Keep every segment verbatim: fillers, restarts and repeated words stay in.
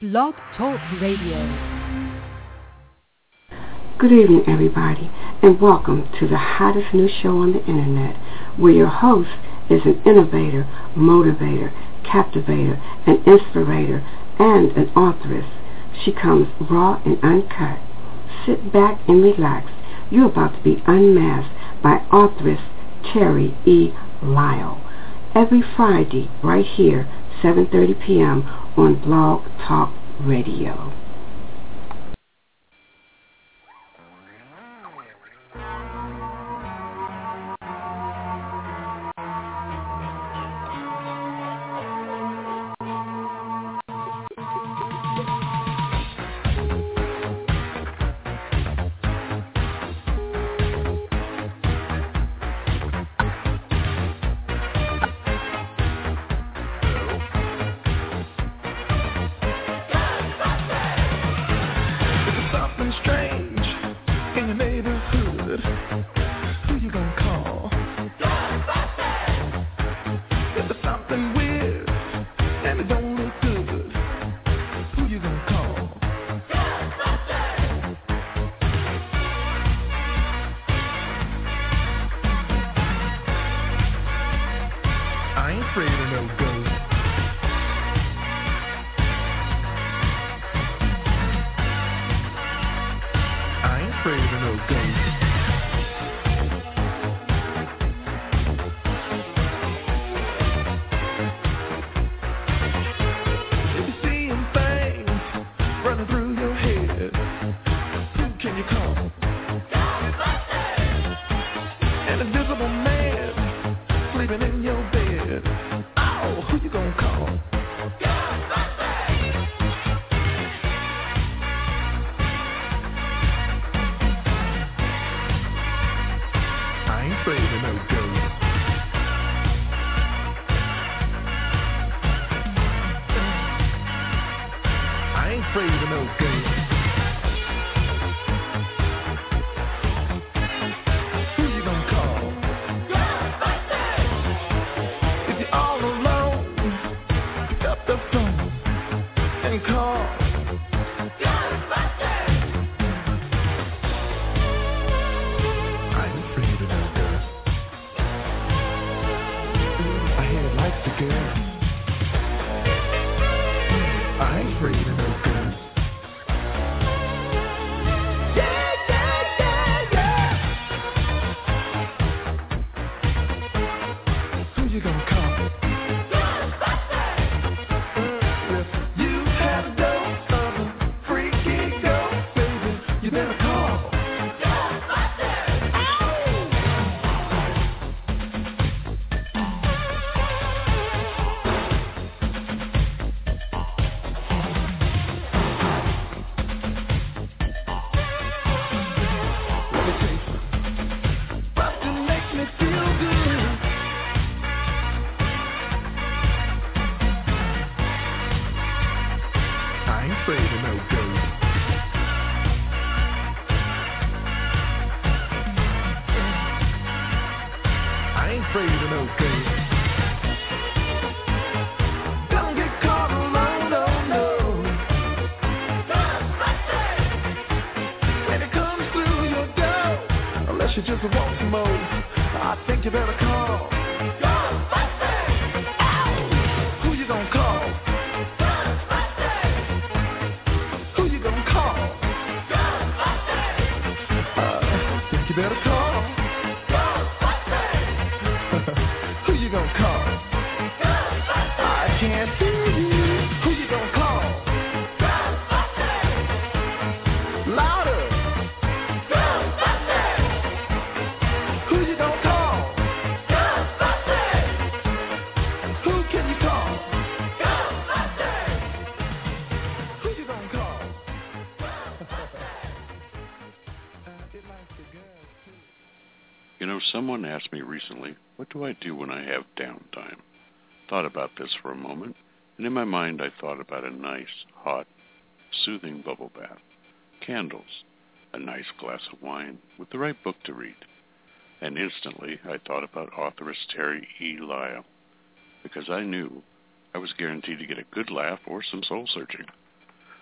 Blog Talk Radio. Good evening, everybody, and welcome to the hottest new show on the internet, where your host is an innovator, motivator, captivator, an inspirator, and an authoress. She comes raw and uncut. Sit back and relax. You're about to be unmasked by authoress Terry E. Lyle. Every Friday, right here, seven thirty p.m. on Blog Talk Radio. Someone asked me recently, what do I do when I have downtime? Thought about this for a moment, and in my mind I thought about a nice, hot, soothing bubble bath, candles, a nice glass of wine, with the right book to read. And instantly I thought about authoress Terry E. Lyle, because I knew I was guaranteed to get a good laugh or some soul-searching.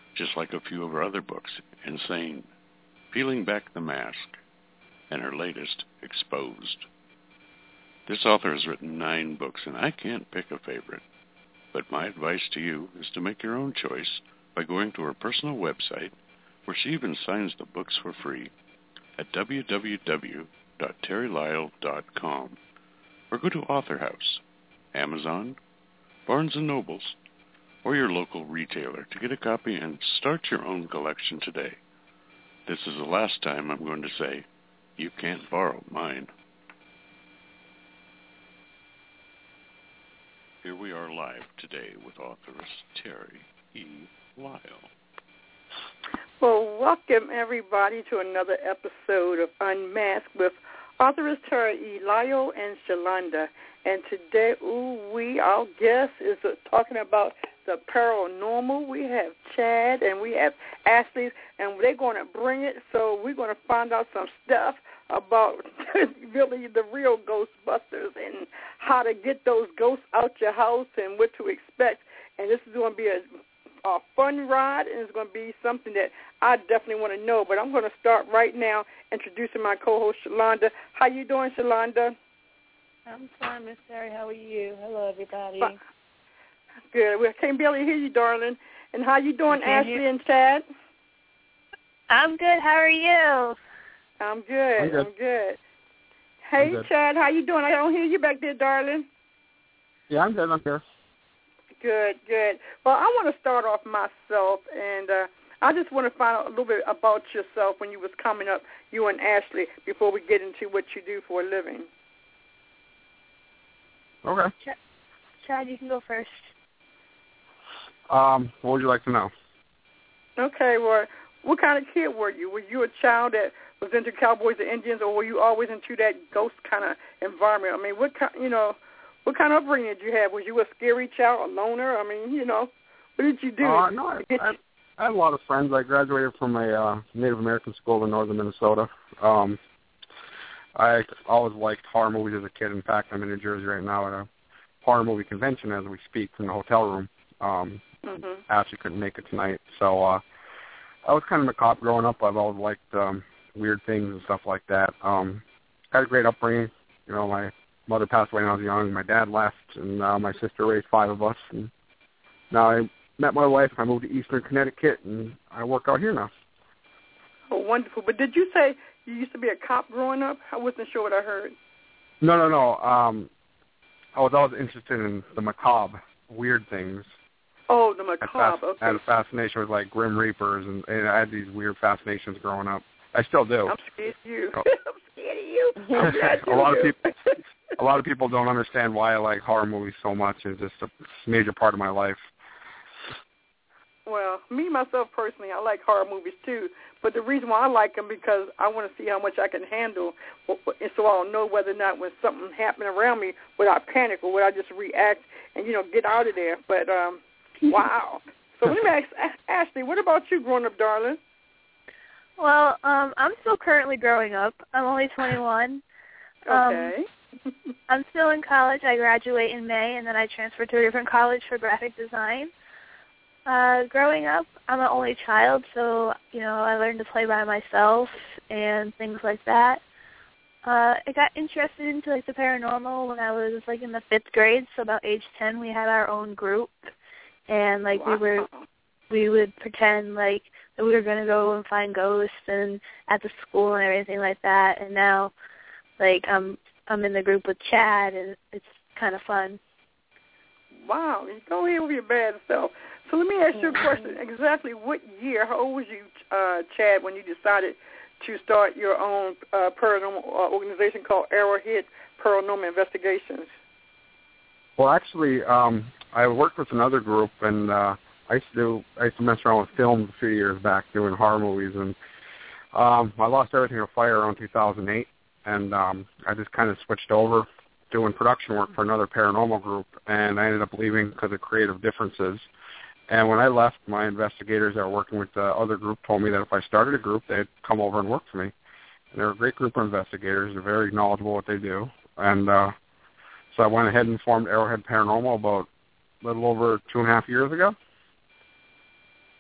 just like a few of her other books, Insane, Peeling Back the Mask, and her latest, Exposed. This author has written nine books, and I can't pick a favorite. But my advice to you is to make your own choice by going to her personal website, where she even signs the books for free, at w w w dot terry lyle dot com, or go to Author House, Amazon, Barnes and Nobles, or your local retailer to get a copy and start your own collection today. This is the last time I'm going to say, you can't borrow mine. Here we are live today with authoress Terry E. Lyle. Well, welcome everybody to another episode of Unmasked with authoress Terry E. Lyle and Shalonda. And today, ooh, we, our guest is uh, talking about the paranormal. We have Chad and we have Ashley, and they're going to bring it. So we're going to find out some stuff about really the real Ghostbusters and how to get those ghosts out your house and what to expect. And this is going to be a, a fun ride, and it's going to be something that I definitely want to know. But I'm going to start right now introducing my co-host, Shalonda. How you doing, Shalonda? I'm fine, Miss Terry. How are you? Hello, everybody. Fine. Good. We can't barely hear you, darling. And how you doing, Ashley hear- and Chad? I'm good. How are you? I'm good. I'm good. I'm good. Hey, good. Chad, how you doing? I don't hear you back there, darling. Yeah, I'm good. I'm here. Good, good. Well, I want to start off myself, and uh, I just want to find out a little bit about yourself when you was coming up, you and Ashley, before we get into what you do for a living. Okay. Ch- Chad, you can go first. Um, what would you like to know? Okay, well, what kind of kid were you? Were you a child that was into cowboys and Indians, or were you always into that ghost kind of environment? I mean, what kind, you know, what kind of upbringing did you have? Was you a scary child, a loner? I mean, you know, what did you do? Uh, no, I, I, I had a lot of friends. I graduated from a uh, Native American school in northern Minnesota. Um, I always liked horror movies as a kid. In fact, I'm in New Jersey right now at a horror movie convention as we speak in the hotel room. Um, mm-hmm. Ashley couldn't make it tonight, so uh, I was kind of a cop growing up. I've always liked um, weird things and stuff like that. Um, had a great upbringing. You know, my mother passed away when I was young. My dad left, and uh, my sister raised five of us. And now I met my wife. I moved to Eastern Connecticut, and I work out here now. Oh, wonderful. But did you say you used to be a cop growing up? I wasn't sure what I heard. No, no, no. Um, I was always interested in the macabre, weird things. Oh, the I, macabre. fas- Okay. I had a fascination with, like, Grim Reapers, and, and I had these weird fascinations growing up. I still do. I'm scared of you. Oh. I'm scared of you. I'm glad you a lot do. of people, a lot of people don't understand why I like horror movies so much. It's just a major part of my life. Well, me, myself, personally, I like horror movies, too. But the reason why I like them because I want to see how much I can handle, and so I'll know whether or not when something happens around me, would I panic or would I just react and, you know, get out of there. But, um, wow. So let me ask Ashley, what about you growing up, darling? Well, um, I'm still currently growing up. I'm only twenty-one. Okay. Um, I'm still in college. I graduate in May, and then I transfer to a different college for graphic design. Uh, growing up, I'm an only child, so, you know, I learned to play by myself and things like that. Uh, I got interested into, like, the paranormal when I was, like, in the fifth grade, so about age ten, we had our own group, and, like, wow. we were, we would pretend, like, that we were going to go and find ghosts and at the school and everything like that, and now, like, I'm, I'm in the group with Chad, and it's kind of fun. Wow, you go ahead with your bad self. So let me ask you a question. Exactly what year, how old was you, uh, Chad, when you decided to start your own uh, paranormal uh, organization called Arrowhead Paranormal Investigations? Well, actually, um, I worked with another group, and uh, I used to do, I used to mess around with films a few years back doing horror movies, and um, I lost everything to fire around two thousand eight, and um, I just kind of switched over doing production work for another paranormal group, and I ended up leaving because of creative differences. And when I left, my investigators that were working with the other group told me that if I started a group, they'd come over and work for me. And they're a great group of investigators. They're very knowledgeable what they do. And uh, so I went ahead and formed Arrowhead Paranormal about a little over two and a half years ago.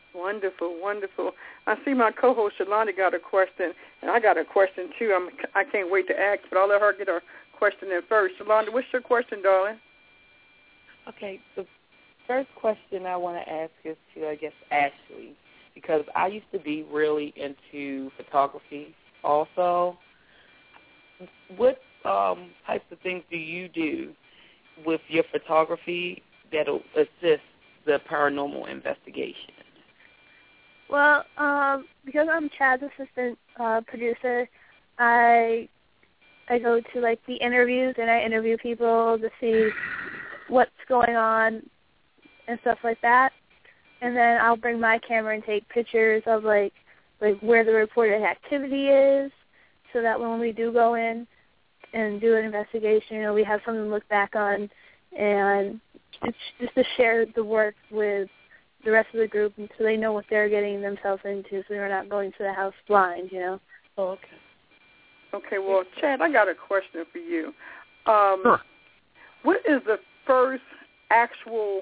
Wonderful, wonderful. I see my co-host Shalonda got a question, and I got a question too. I'm, I can't wait to ask, but I'll let her get her question in first. Shalonda, what's your question, darling? Okay, the first question I want to ask is to, I guess, Ashley, because I used to be really into photography also. What um, types of things do you do with your photography that'll assist the paranormal investigation? Well, um, because I'm Chad's assistant uh, producer, I I go to like the interviews and I interview people to see what's going on and stuff like that. And then I'll bring my camera and take pictures of like like where the reported activity is, so that when we do go in and do an investigation, you know, we have something to look back on, and it's just to share the work with the rest of the group, and so they know what they're getting themselves into, so they're not going to the house blind, you know. Oh, okay. Okay, well, Chad, I got a question for you. Um, sure. What is the first actual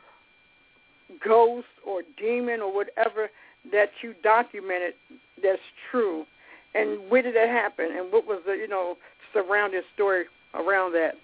ghost or demon or whatever that you documented that's true, and where did that happen, and what was the, you know, surrounding story around that?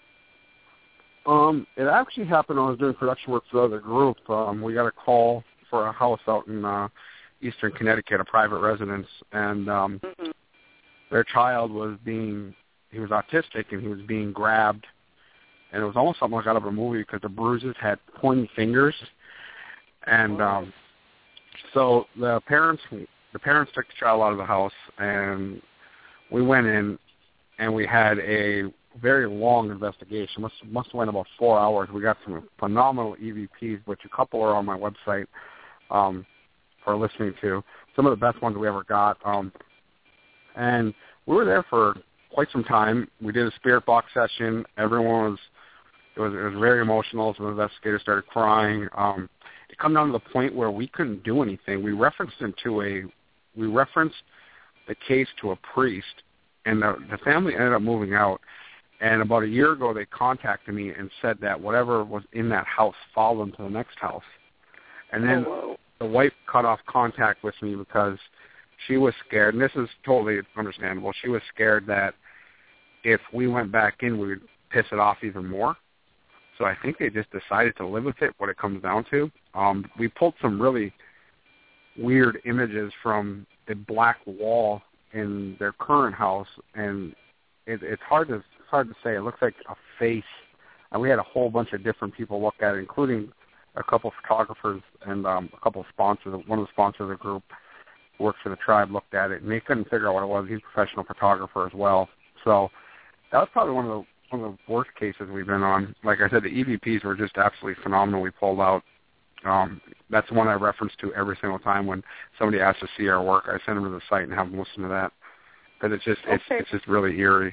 Um, it actually happened when I was doing production work for the other group. Um, we got a call for a house out in uh, eastern Connecticut, a private residence, and um, mm-hmm. their child was being, he was autistic, and he was being grabbed, and it was almost something like out of a movie because the bruises had pointy fingers, and um, so the parents, the parents took the child out of the house, and we went in, and we had a very long investigation. Must must have went about four hours. We got some phenomenal E V Ps, which a couple are on my website um, for listening to. Some of the best ones we ever got. Um, and we were there for quite some time. We did a spirit box session. Everyone was it was it was very emotional. Some of the investigators started crying. Um, it come down to the point where we couldn't do anything. We referenced it to a we referenced the case to a priest, and the, the family ended up moving out. And about a year ago, they contacted me and said that whatever was in that house followed them to the next house. And then oh, the wife cut off contact with me because she was scared, and this is totally understandable. She was scared that if we went back in, we would piss it off even more. So I think they just decided to live with it, what it comes down to. Um, we pulled some really weird images from the black wall in their current house, and it, it's hard to it's hard to say. It looks like a face. And we had a whole bunch of different people look at it, including a couple of photographers and um, a couple of sponsors. One of the sponsors of the group who works for the tribe looked at it, and they couldn't figure out what it was. He's a professional photographer as well. So that was probably one of the one of the worst cases we've been on. Like I said, the E V Ps were just absolutely phenomenal. We pulled out. Um, that's the one I reference to every single time when somebody asks to see our work. I send them to the site and have them listen to that because it's just it's, okay. it's just really eerie.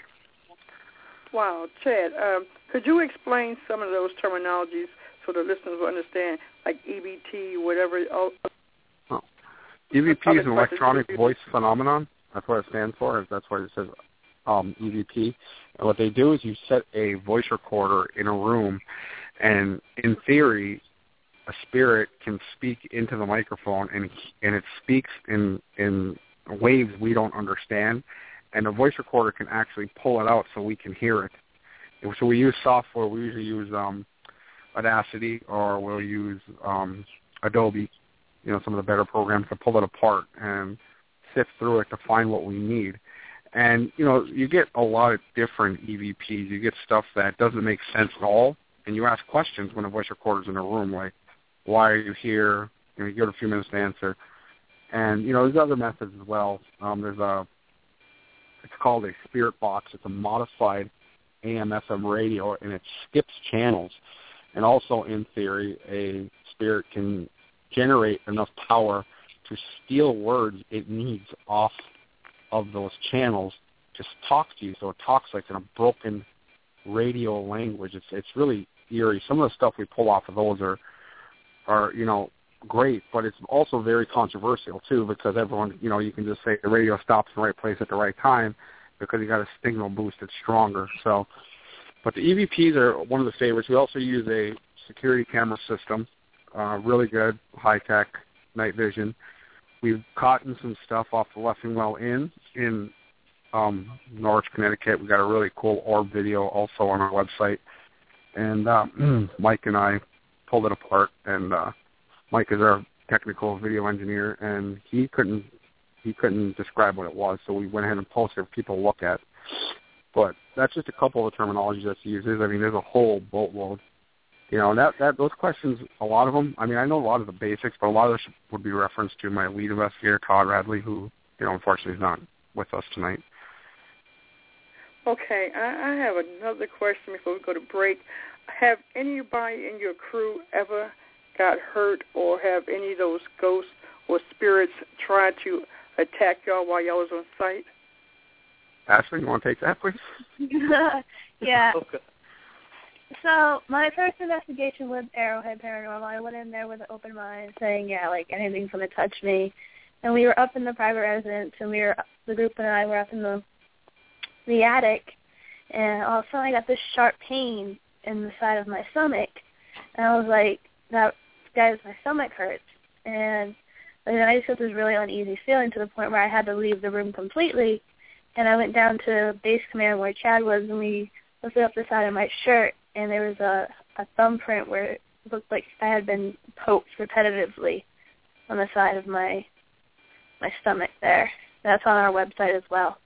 Wow, Chad, um, could you explain some of those terminologies so the listeners will understand, like E V T, whatever? Oh, oh. E V P is an electronic voice phenomenon. That's what it stands for. That's what it says, um, E V P. And what they do is you set a voice recorder in a room, and in theory, a spirit can speak into the microphone, and and it speaks in in waves we don't understand, and the voice recorder can actually pull it out so we can hear it. And so we use software. We usually use um, Audacity, or we'll use um, Adobe, you know, some of the better programs to pull it apart and sift through it to find what we need. And, you know, you get a lot of different E V Ps. You get stuff that doesn't make sense at all, and you ask questions when a voice recorder's in a room, like, why are you here? You know, you give it a few minutes to answer. And, you know, there's other methods as well. Um, there's a, it's called a spirit box. It's a modified A M F M radio, and it skips channels. And also, in theory, a spirit can generate enough power to steal words it needs off of those channels to talk to you. So it talks like in a broken radio language. It's it's really eerie. Some of the stuff we pull off of those are, are you know, great, but it's also very controversial, too, because everyone, you know, you can just say the radio stops in the right place at the right time because you got a signal boost that's stronger. So, but the E V Ps are one of the favorites. We also use a security camera system, uh, really good, high-tech, night vision. We've caught some stuff off the Leffingwell Inn in um, Norwich, Connecticut. We got a really cool orb video also on our website. And uh, Mike and I pulled it apart, and uh, Mike is our technical video engineer, and he couldn't he couldn't describe what it was, so we went ahead and posted it for people to look at. But that's just a couple of the terminologies that he uses. I mean, there's a whole boatload. You know, that, that those questions, a lot of them, I mean, I know a lot of the basics, but a lot of this would be referenced to my lead investigator, Todd Radley, who, you know, unfortunately is not with us tonight. Okay, I, I have another question before we go to break. Have anybody in your crew ever got hurt, or have any of those ghosts or spirits tried to attack y'all while y'all was on site? Ashley, you want to take that, please? Yeah. Okay. So my first investigation with Arrowhead Paranormal, I went in there with an open mind, saying, yeah, like anything's going to touch me. And we were up in the private residence, and we were the group and I were up in the the attic, and all of a sudden I got this sharp pain in the side of my stomach, and I was like, that guys, my stomach hurts. And then I just got this really uneasy feeling to the point where I had to leave the room completely, and I went down to base command where Chad was, and we lifted up the side of my shirt, and there was a, a thumbprint where it looked like I had been poked repetitively on the side of my my stomach there. That's on our website as well.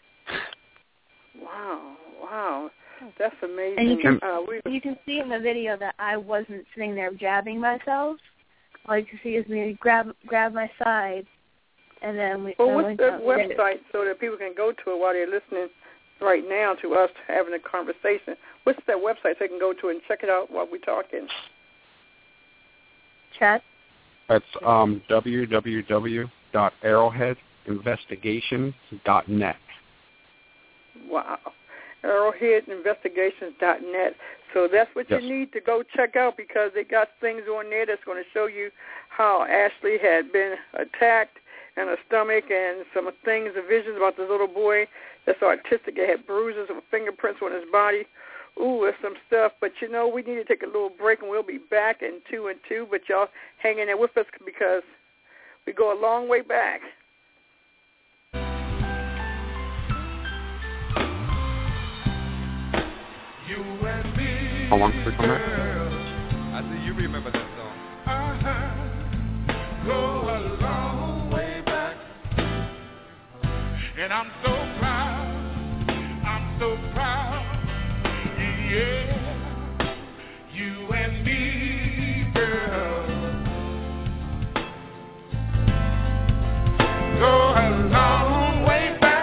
Wow, wow. That's amazing. And you can, uh, we, you can see in the video that I wasn't sitting there jabbing myself. All you can see is me grab grab my side, and then we... Well, what's the website so that people can go to it while they're listening right now to us having a conversation? What's that website so they can go to and check it out while we're talking? Chad? That's um, w w w dot arrowhead investigations dot net. Wow. arrowhead investigations dot net. So that's what yes. you need to go check out, because they got things on there that's going to show you how Ashley had been attacked in her stomach, and some things and visions about this little boy that's autistic. He had bruises and fingerprints on his body. Ooh, there's some stuff. But, you know, we need to take a little break, and we'll be back in two and two. But y'all hang in there with us, because we go a long way back. How long did we come back? I see you remember that song. Uh-huh. Go a long way back. And I'm so proud. I'm so proud. Yeah. You and me, girl. Go a long way back.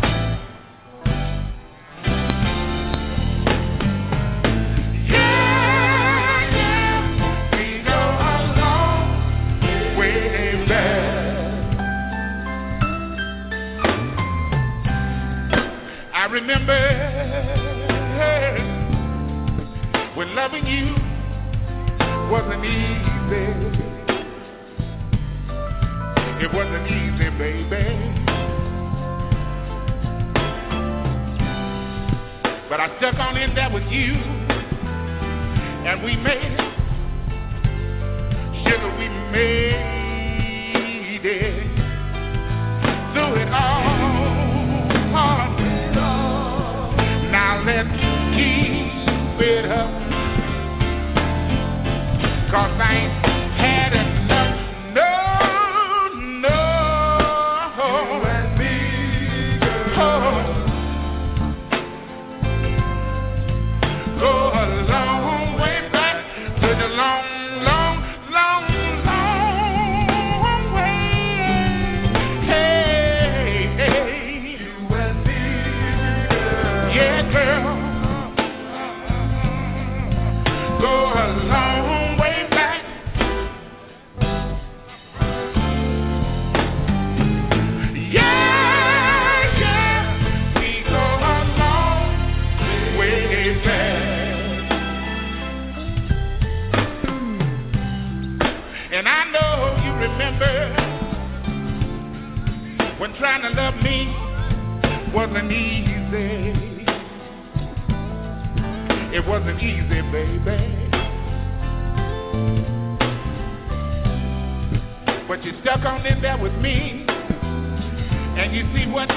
I remember when loving you wasn't easy. It wasn't easy, baby. But I stuck on in there with you, and we made it. Sugar, we made it through it all. Now let's keep it up, 'cause I ain't had enough. No, no. You and me, girl. Oh. Go a long way back to the long, long, long, long way. Hey, hey. You and me, girl. Yeah, girl. Go a long way back. Yeah, yeah. We go a long way back. And I know you remember when trying to love me wasn't easy. It wasn't easy, baby. But but you stuck on in there with me. And you see what?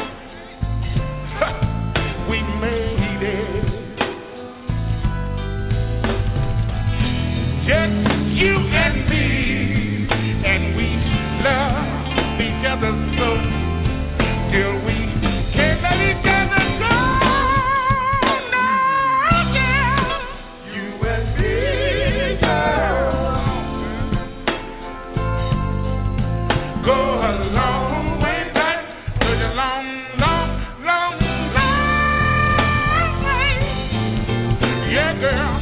We made it. Just you and me, and we love each other so till we can't let each other go. No, yeah. You and me, girl, go a long way back to the long, long, long, long way. Yeah, girl.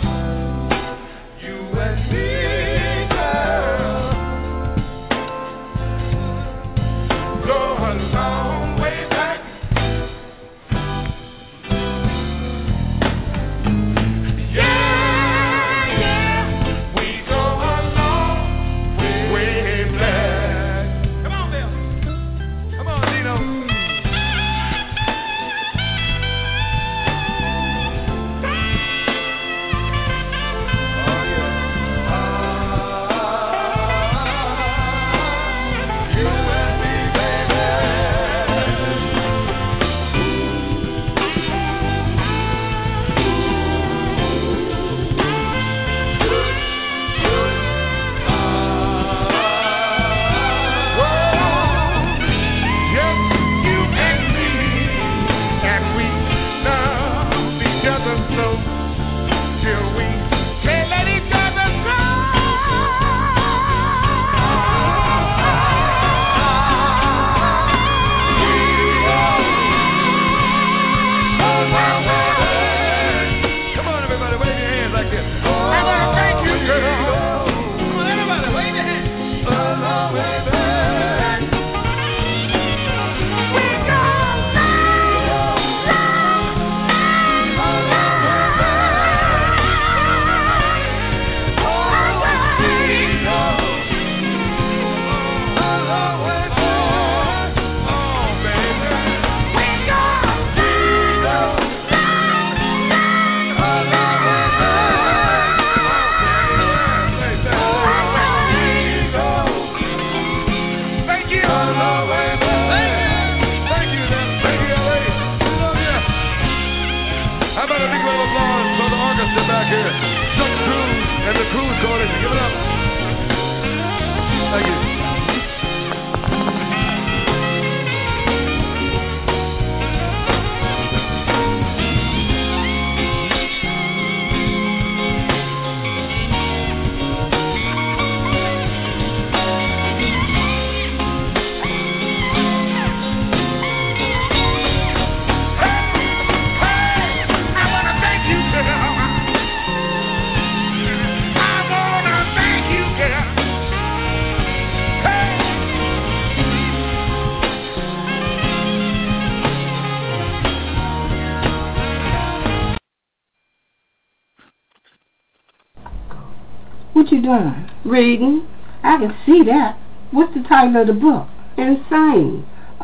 What you doing? Reading. I can see that. What's the title of the book? Insane.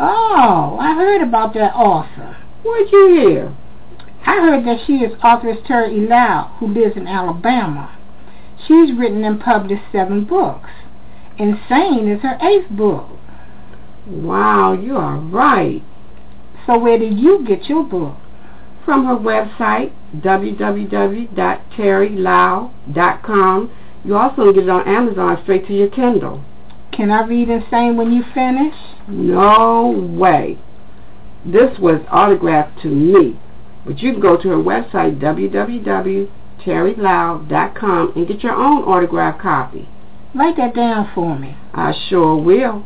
Oh, I heard about that author. What'd you hear? I heard that she is authoress Terry Elau, who lives in Alabama. She's written and published seven books. Insane is her eighth book. Wow, you are right. So where did you get your book? From her website, w w w dot terry lau dot com. You also get it on Amazon straight to your Kindle. Can I read Insane when you finish? No way. This was autographed to me. But you can go to her website, w w w dot terry lau dot com, and get your own autographed copy. Write that down for me. I sure will.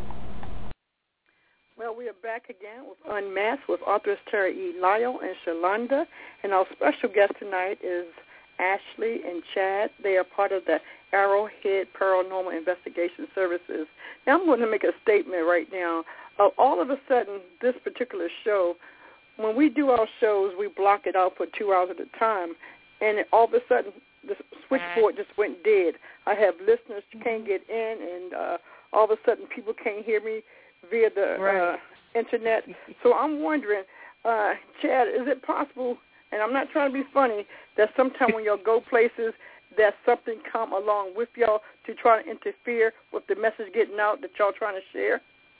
Well, we are back again with Unmasked with authors Terry E. Lyle and Shalonda. And our special guest tonight is Ashley and Chad. They are part of the Arrowhead Paranormal Investigation Services. Now, I'm going to make a statement right now. Uh, all of a sudden, this particular show, when we do our shows, we block it out for two hours at a time. And all of a sudden, the switchboard just went dead. I have listeners who can't get in, and uh, all of a sudden, people can't hear me via the right. uh, internet. So I'm wondering, uh, Chad, is it possible, and I'm not trying to be funny, that sometime when you'll go places that something come along with y'all to try to interfere with the message getting out that y'all trying to share?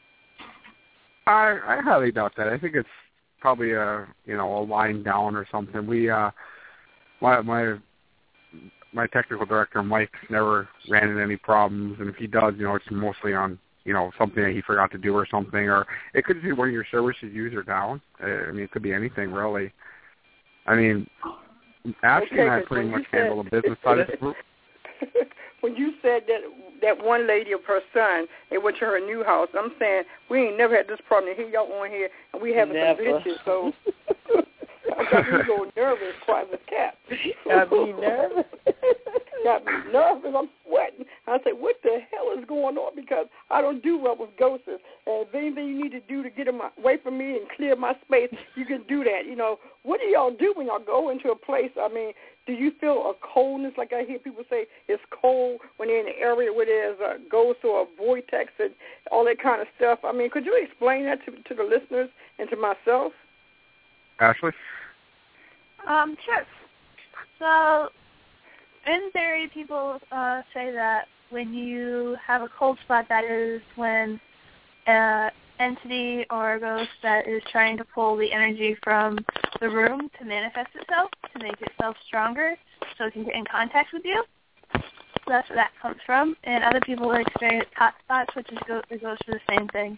I, I highly doubt that. I think it's probably a you know a line down or something. We uh, my my my technical director Mike never ran into any problems, and if he does, you know, it's mostly on you know something that he forgot to do or something, or it could be one of your services user down. I mean, it could be anything really. I mean, Ashley okay, and I pretty much said, handle the business side of the group. When you said that that one lady of her son, they went to her new house, I'm saying we ain't never had this problem. Here y'all on here, and we having never. some glitches, so I got me go nervous, quiet as a cat. Got me nervous. Got me nervous. I'm sweating. I said, what the hell is going on? Because I don't do well with ghosts. And if anything you need to do to get them away from me and clear my space, you can do that. You know, what do y'all do when y'all go into a place? I mean, do you feel a coldness, like I hear people say it's cold when they're in an area where there's a ghost or a vortex and all that kind of stuff? I mean, could you explain that to, to the listeners and to myself? Ashley? Um, sure. So, in theory, people uh, say that when you have a cold spot, that is when an entity or a ghost that is trying to pull the energy from the room to manifest itself, to make itself stronger, so it can get in contact with you. So that's where that comes from. And other people experience hot spots, which is go- it goes for the same thing.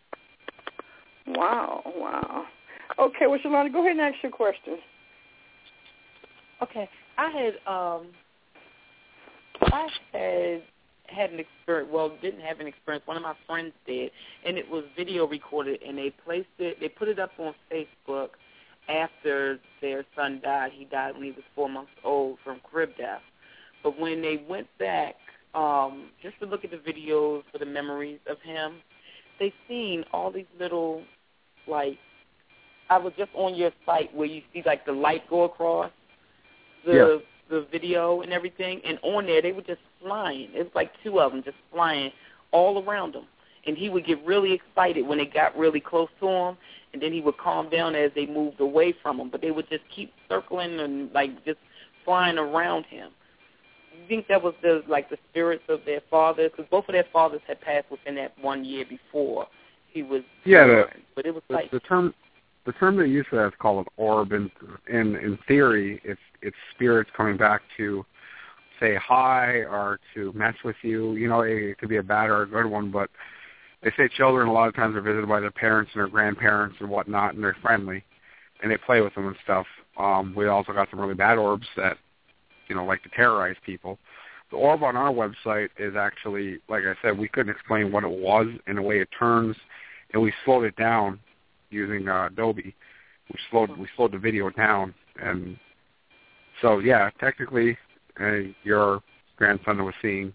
Wow, wow. Okay, well, Shalonda, go ahead and ask your question. Okay, I had um, I had had an experience. Well, didn't have an experience. One of my friends did, and it was video recorded, and they placed it. They put it up on Facebook after their son died. He died when he was four months old from crib death. But when they went back um, just to look at the videos for the memories of him, they seen all these little, like, I was just on your site where you see, like, the light go across the yeah. the video and everything, and on there they were just flying. It was like two of them just flying all around him. And he would get really excited when they got really close to him, and then he would calm down as they moved away from him. But they would just keep circling and, like, just flying around him. You think that was the like the spirits of their fathers? Because both of their fathers had passed within that one year before he was yeah, born. the, but it was the, like the term the term they use for that is called an orb. And in in theory, it's it's spirits coming back to say hi or to mess with you. You know, it, it could be a bad or a good one, but they say children a lot of times are visited by their parents and their grandparents and whatnot, and they're friendly, and they play with them and stuff. Um, we also got some really bad orbs that, you know, like to terrorize people. The orb on our website is actually, like I said, we couldn't explain what it was and the way it turns, and we slowed it down using uh, Adobe. We slowed we slowed the video down, and so yeah, technically, uh, your grandson was seeing,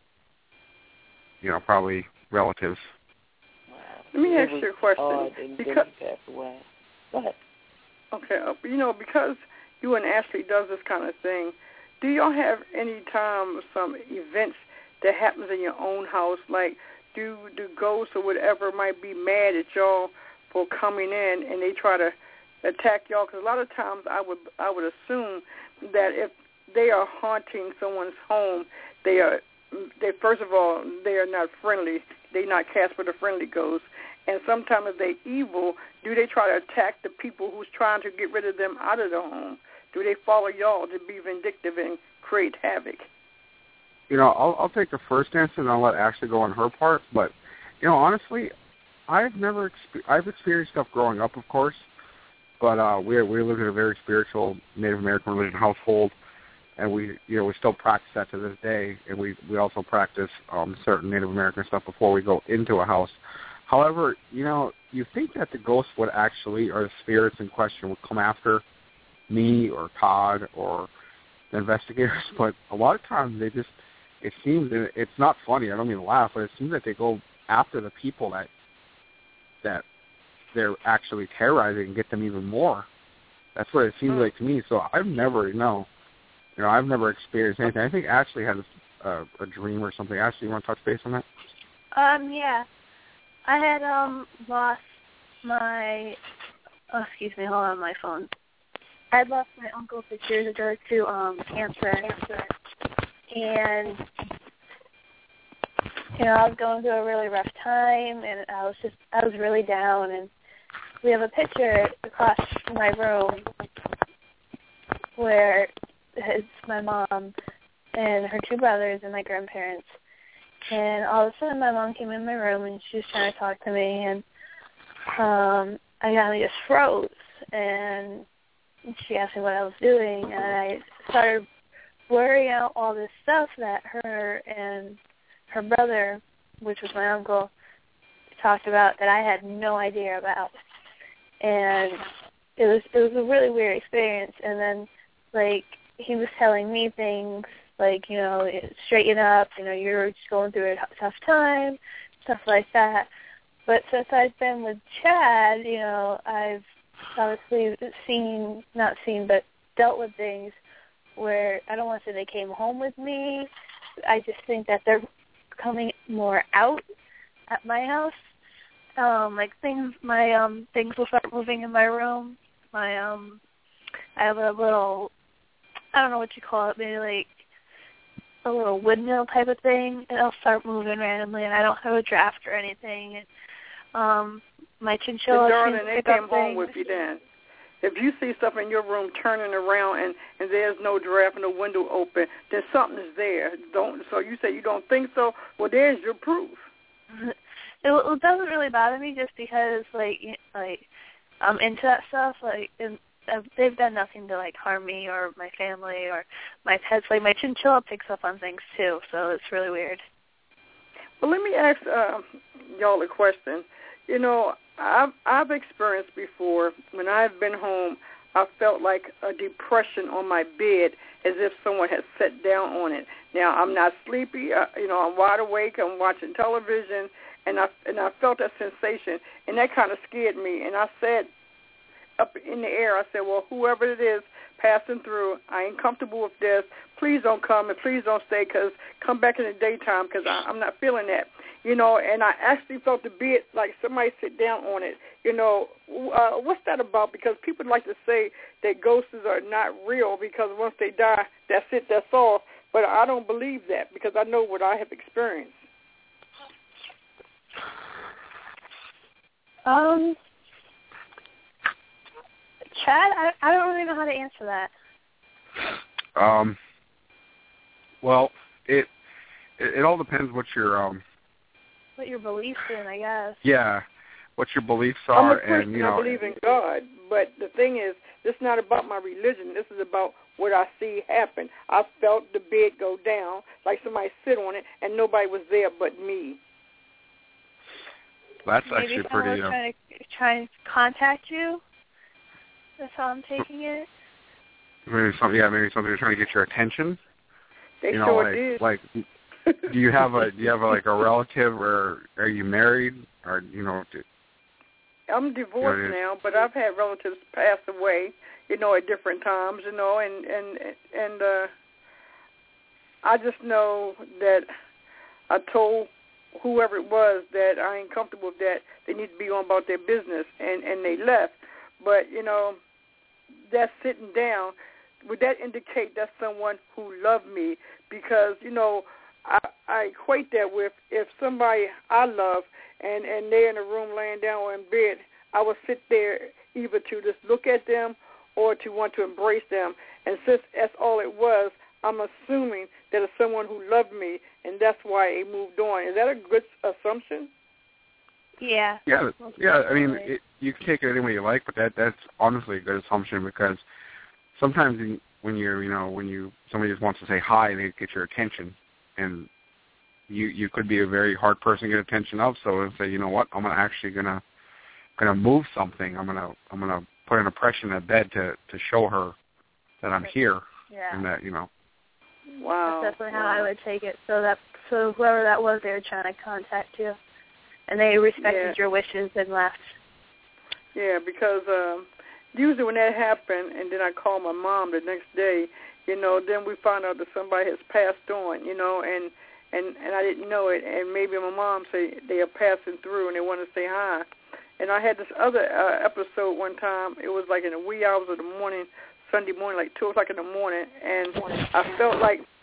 you know, probably relatives. Let me ask you a question. Oh, then, because, then he passed away. Go ahead. Okay, uh, you know, because you and Ashley does this kind of thing, do y'all have any time some events that happens in your own house, like do do ghosts or whatever might be mad at y'all for coming in and they try to attack y'all? Because a lot of times I would I would assume that if they are haunting someone's home, they are they first of all they are not friendly. They not Casper the Friendly Ghost. And sometimes if they evil, do they try to attack the people who's trying to get rid of them out of the home? Do they follow y'all to be vindictive and create havoc? You know, I'll, I'll take the first answer and I'll let Ashley go on her part. But, you know, honestly, I've never expe- I've experienced stuff growing up, of course. But uh, we we live in a very spiritual Native American religion household, and we you know we still practice that to this day. And we we also practice um, certain Native American stuff before we go into a house. However, you know, you think that the ghosts would actually, or the spirits in question, would come after me or Todd or the investigators, but a lot of times they just, it seems, it's not funny, I don't mean to laugh, but it seems that they go after the people that that they're actually terrorizing and get them even more. That's what it seems mm. like to me. So I've never, you know, you know, I've never experienced anything. I think Ashley had a, a, a dream or something. Ashley, you want to touch base on that? Um, yeah. I had um lost my, oh, excuse me, hold on my phone. I had lost my uncle six years ago to um cancer. and you know, I was going through a really rough time, and I was just, I was really down, and we have a picture across my room where it's my mom and her two brothers and my grandparents, and all of a sudden my mom came in my room, and she was trying to talk to me, and um, I kind of just froze, and she asked me what I was doing, and I started blurring out all this stuff that her and her brother, which was my uncle, talked about that I had no idea about. And it was it was a really weird experience. And then, like, he was telling me things like, you know, straighten up, you know, you're just going through a tough time, stuff like that. But since I've been with Chad, you know, I've obviously seen, not seen, but dealt with things where I don't want to say they came home with me. I just think that they're coming more out at my house. Um, like things, my um things will start moving in my room. My um, I have a little, I don't know what you call it, maybe like a little windmill type of thing, and it'll start moving randomly. And I don't have a draft or anything. And um, my chinchilla. Darling, they came home with you then. If you see stuff in your room turning around and, and there's no draft and no window open, then something is there. Don't so you say you don't think so? Well, there's your proof. It, it doesn't really bother me just because, like, like I'm into that stuff. Like, and they've done nothing to like harm me or my family or my pets. Like my chinchilla picks up on things too, so it's really weird. Well, let me ask uh, y'all a question. You know, I've, I've experienced before, when I've been home, I felt like a depression on my bed as if someone had sat down on it. Now, I'm not sleepy. Uh, you know, I'm wide awake. I'm watching television, and I, and I felt that sensation, and that kind of scared me. And I said up in the air, I said, well, whoever it is passing through, I ain't comfortable with this. Please don't come, and please don't stay, because come back in the daytime, because I'm not feeling that. You know, and I actually felt the bed like somebody sit down on it. You know, uh, what's that about? Because people like to say that ghosts are not real because once they die, that's it, that's all. But I don't believe that because I know what I have experienced. Um, Chad, I, I don't really know how to answer that. Um, well, it it, it all depends what your um. What your beliefs in, I guess. Yeah, what your beliefs are. I'm a Christian, and you know. I believe in God, but the thing is, this is not about my religion. This is about what I see happen. I felt the bed go down, like somebody sit on it, and nobody was there but me. That's maybe actually pretty. Maybe someone was trying to try and contact you. That's how I'm taking it. Maybe something. Yeah, maybe something trying to get your attention. They you know, sure like, did. Like. Do you have a do you have a, like a relative, or are you married, or you know? Do, I'm divorced you know, now, but I've had relatives pass away, you know, at different times, you know, and and and uh, I just know that I told whoever it was that I ain't comfortable with that. They need to be on about their business, and and they left. But you know, that sitting down, would that indicate that's someone who loved me? Because you know. I, I equate that with if somebody I love and, and they're in a room laying down or in bed, I would sit there either to just look at them or to want to embrace them. And since that's all it was, I'm assuming that it's someone who loved me, and that's why they moved on. Is that a good assumption? Yeah. Yeah, yeah. I mean, it, you can take it any way you like, but that that's honestly a good assumption because sometimes when you're, you know, when you somebody just wants to say hi, they get your attention. And you you could be a very hard person to get attention of. So if say, you know what, I'm gonna actually gonna gonna move something. I'm gonna I'm gonna put an impression in the bed to, to show her that I'm here. Yeah. And that you know. Wow. That's definitely wow. how I would take it. So that so whoever that was, they were trying to contact you, and they respected yeah. your wishes and left. Yeah, because um, usually when that happened, and then I called my mom the next day. You know, then we found out that somebody has passed on, you know, and, and, and I didn't know it. And maybe my mom said they are passing through and they want to say hi. And I had this other uh, episode one time. It was like in the wee hours of the morning, Sunday morning, like two o'clock in the morning. And I felt like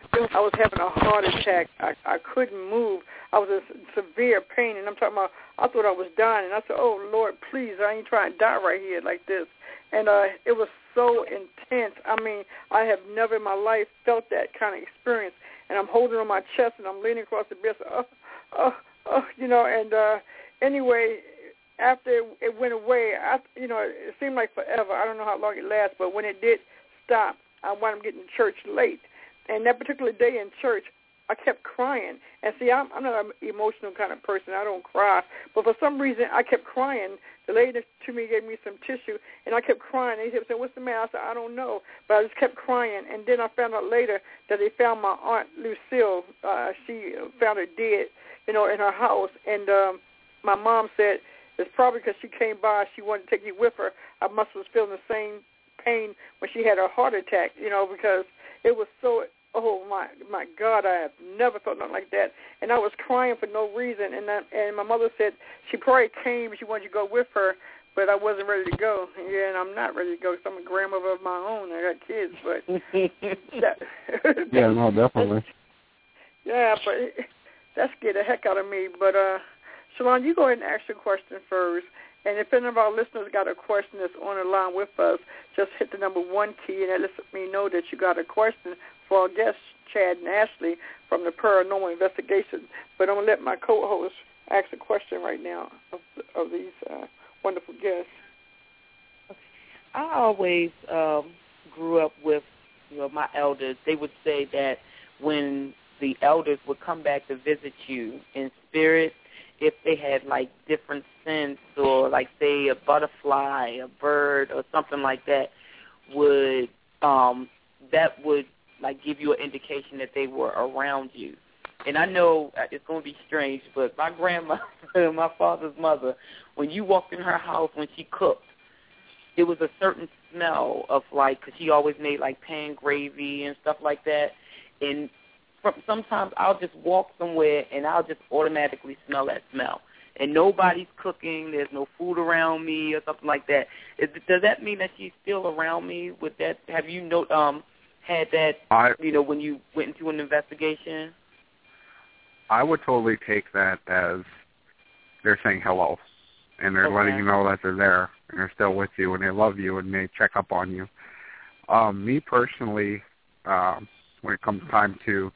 I was having a heart attack. I, I couldn't move. I was in severe pain, and I'm talking about, I thought I was dying. And I said, oh, Lord, please, I ain't trying to die right here like this. And uh, it was so intense. I mean, I have never in my life felt that kind of experience. And I'm holding on my chest, and I'm leaning across the bed, so, oh, oh, oh, you know, and uh, anyway, after it went away, I, you know, it seemed like forever. I don't know how long it lasted, but when it did stop, I wound up getting to church late. And that particular day in church, I kept crying. And see, I'm, I'm not an emotional kind of person. I don't cry. But for some reason, I kept crying. The lady next to me gave me some tissue, and I kept crying. And he kept saying, what's the matter? I said, I don't know. But I just kept crying. And then I found out later that they found my Aunt Lucille. Uh, she found her dead, you know, in her house. And um, my mom said, it's probably because she came by. She wanted to take you with her. I must have was feeling the same pain when she had her heart attack, you know, because it was so, oh, my my God, I have never felt nothing like that. And I was crying for no reason. And I, and my mother said she probably came, she wanted you to go with her, but I wasn't ready to go. Yeah, and I'm not ready to go because I'm a grandmother of my own. I got kids, but. that, yeah, no, definitely. Yeah, but that scared the heck out of me. But, uh, Shalon, you go ahead and ask your question first. And if any of our listeners got a question that's on the line with us, just hit the number one key, and that lets me know that you got a question for our guests, Chad and Ashley, from the Paranormal Investigation. But I'm going to let my co-host ask a question right now of, of these uh, wonderful guests. I always um, grew up with, you know, my elders. They would say that when the elders would come back to visit you in spirit, if they had, like, different scents or, like, say, a butterfly, a bird, or something like that, would um, that would, like, give you an indication that they were around you. And I know it's going to be strange, but my grandmother, my father's mother, when you walked in her house when she cooked, it was a certain smell of, like, because she always made, like, pan gravy and stuff like that, and sometimes I'll just walk somewhere and I'll just automatically smell that smell. And nobody's cooking, there's no food around me or something like that. Is, does that mean that she's still around me with that? Have you know, um, had that, I, you know, when you went into an investigation? I would totally take that as they're saying hello. And they're okay. letting you know that they're there and they're still with you and they love you and they check up on you. Um, me personally, um, when it comes time to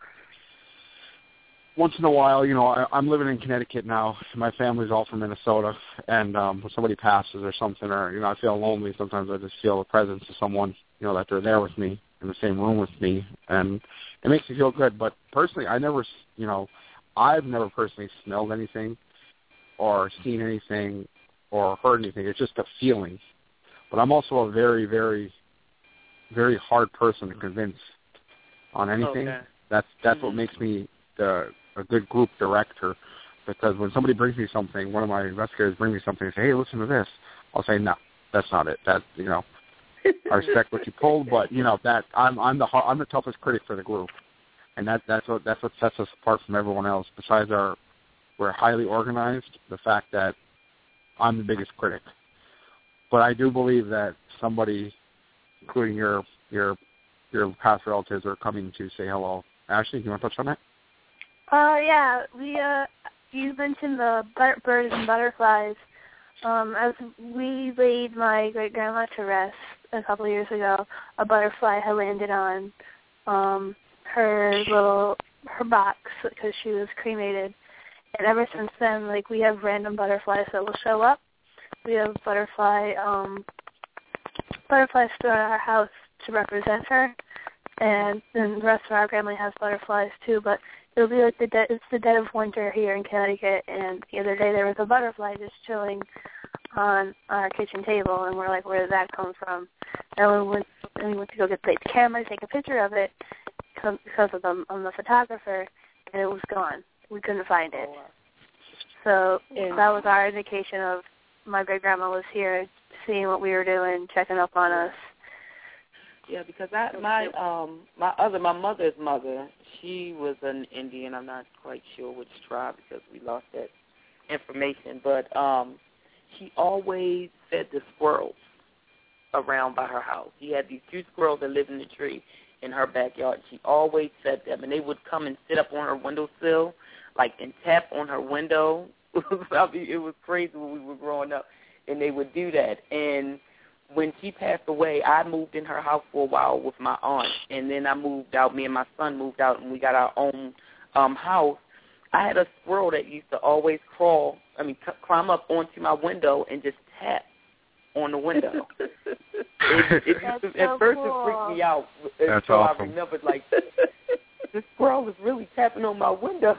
once in a while, you know, I, I'm living in Connecticut now. My family's all from Minnesota, and um, when somebody passes or something, or, you know, I feel lonely, sometimes I just feel the presence of someone, you know, that they're there with me, in the same room with me, and it makes me feel good. But personally, I never, you know, I've never personally smelled anything or seen anything or heard anything. It's just a feeling. But I'm also a very, very, very hard person to convince on anything. Okay. That's that's mm-hmm. what makes me the a good group director, because when somebody brings me something, one of my investigators brings me something and say, hey, listen to this, I'll say, no, that's not it. That, you know, I respect what you pulled, but, you know, that I'm I'm the I'm the toughest critic for the group, and that that's what that's what sets us apart from everyone else. Besides our, we're highly organized, the fact that I'm the biggest critic. But I do believe that somebody, including your your your past relatives, are coming to say hello. Ashley, do you want to touch on that? Uh, yeah, we, uh, you mentioned the but- birds and butterflies. Um, as we laid my great-grandma to rest a couple of years ago, a butterfly had landed on, um, her little, her box because she was cremated. And ever since then, like, we have random butterflies that will show up. We have butterfly, um, butterflies throughout our house to represent her. And then the rest of our family has butterflies too, but it'll be like the de- it's the dead of winter here in Connecticut, and the other day there was a butterfly just chilling on our kitchen table, and we're like, where did that come from? And we went, and we went to go get the camera to take a picture of it because of the, um, the photographer, and it was gone. We couldn't find it. So and that was our indication of my great-grandma was here, seeing what we were doing, checking up on us. Yeah, because I, my um my other my mother's mother, she was an Indian. I'm not quite sure which tribe because we lost that information. But um, she always fed the squirrels around by her house. She had these two squirrels that lived in the tree, in her backyard. She always fed them, and they would come and sit up on her windowsill, like, and tap on her window. I mean, it was crazy when we were growing up, and they would do that. And when she passed away, I moved in her house for a while with my aunt, and then I moved out. Me and my son moved out, and we got our own um, house. I had a squirrel that used to always crawl, I mean, c- climb up onto my window and just tap on the window. it, it used to, so at first cool. it freaked me out. That's so awesome. I remembered, like, this squirrel was really tapping on my window.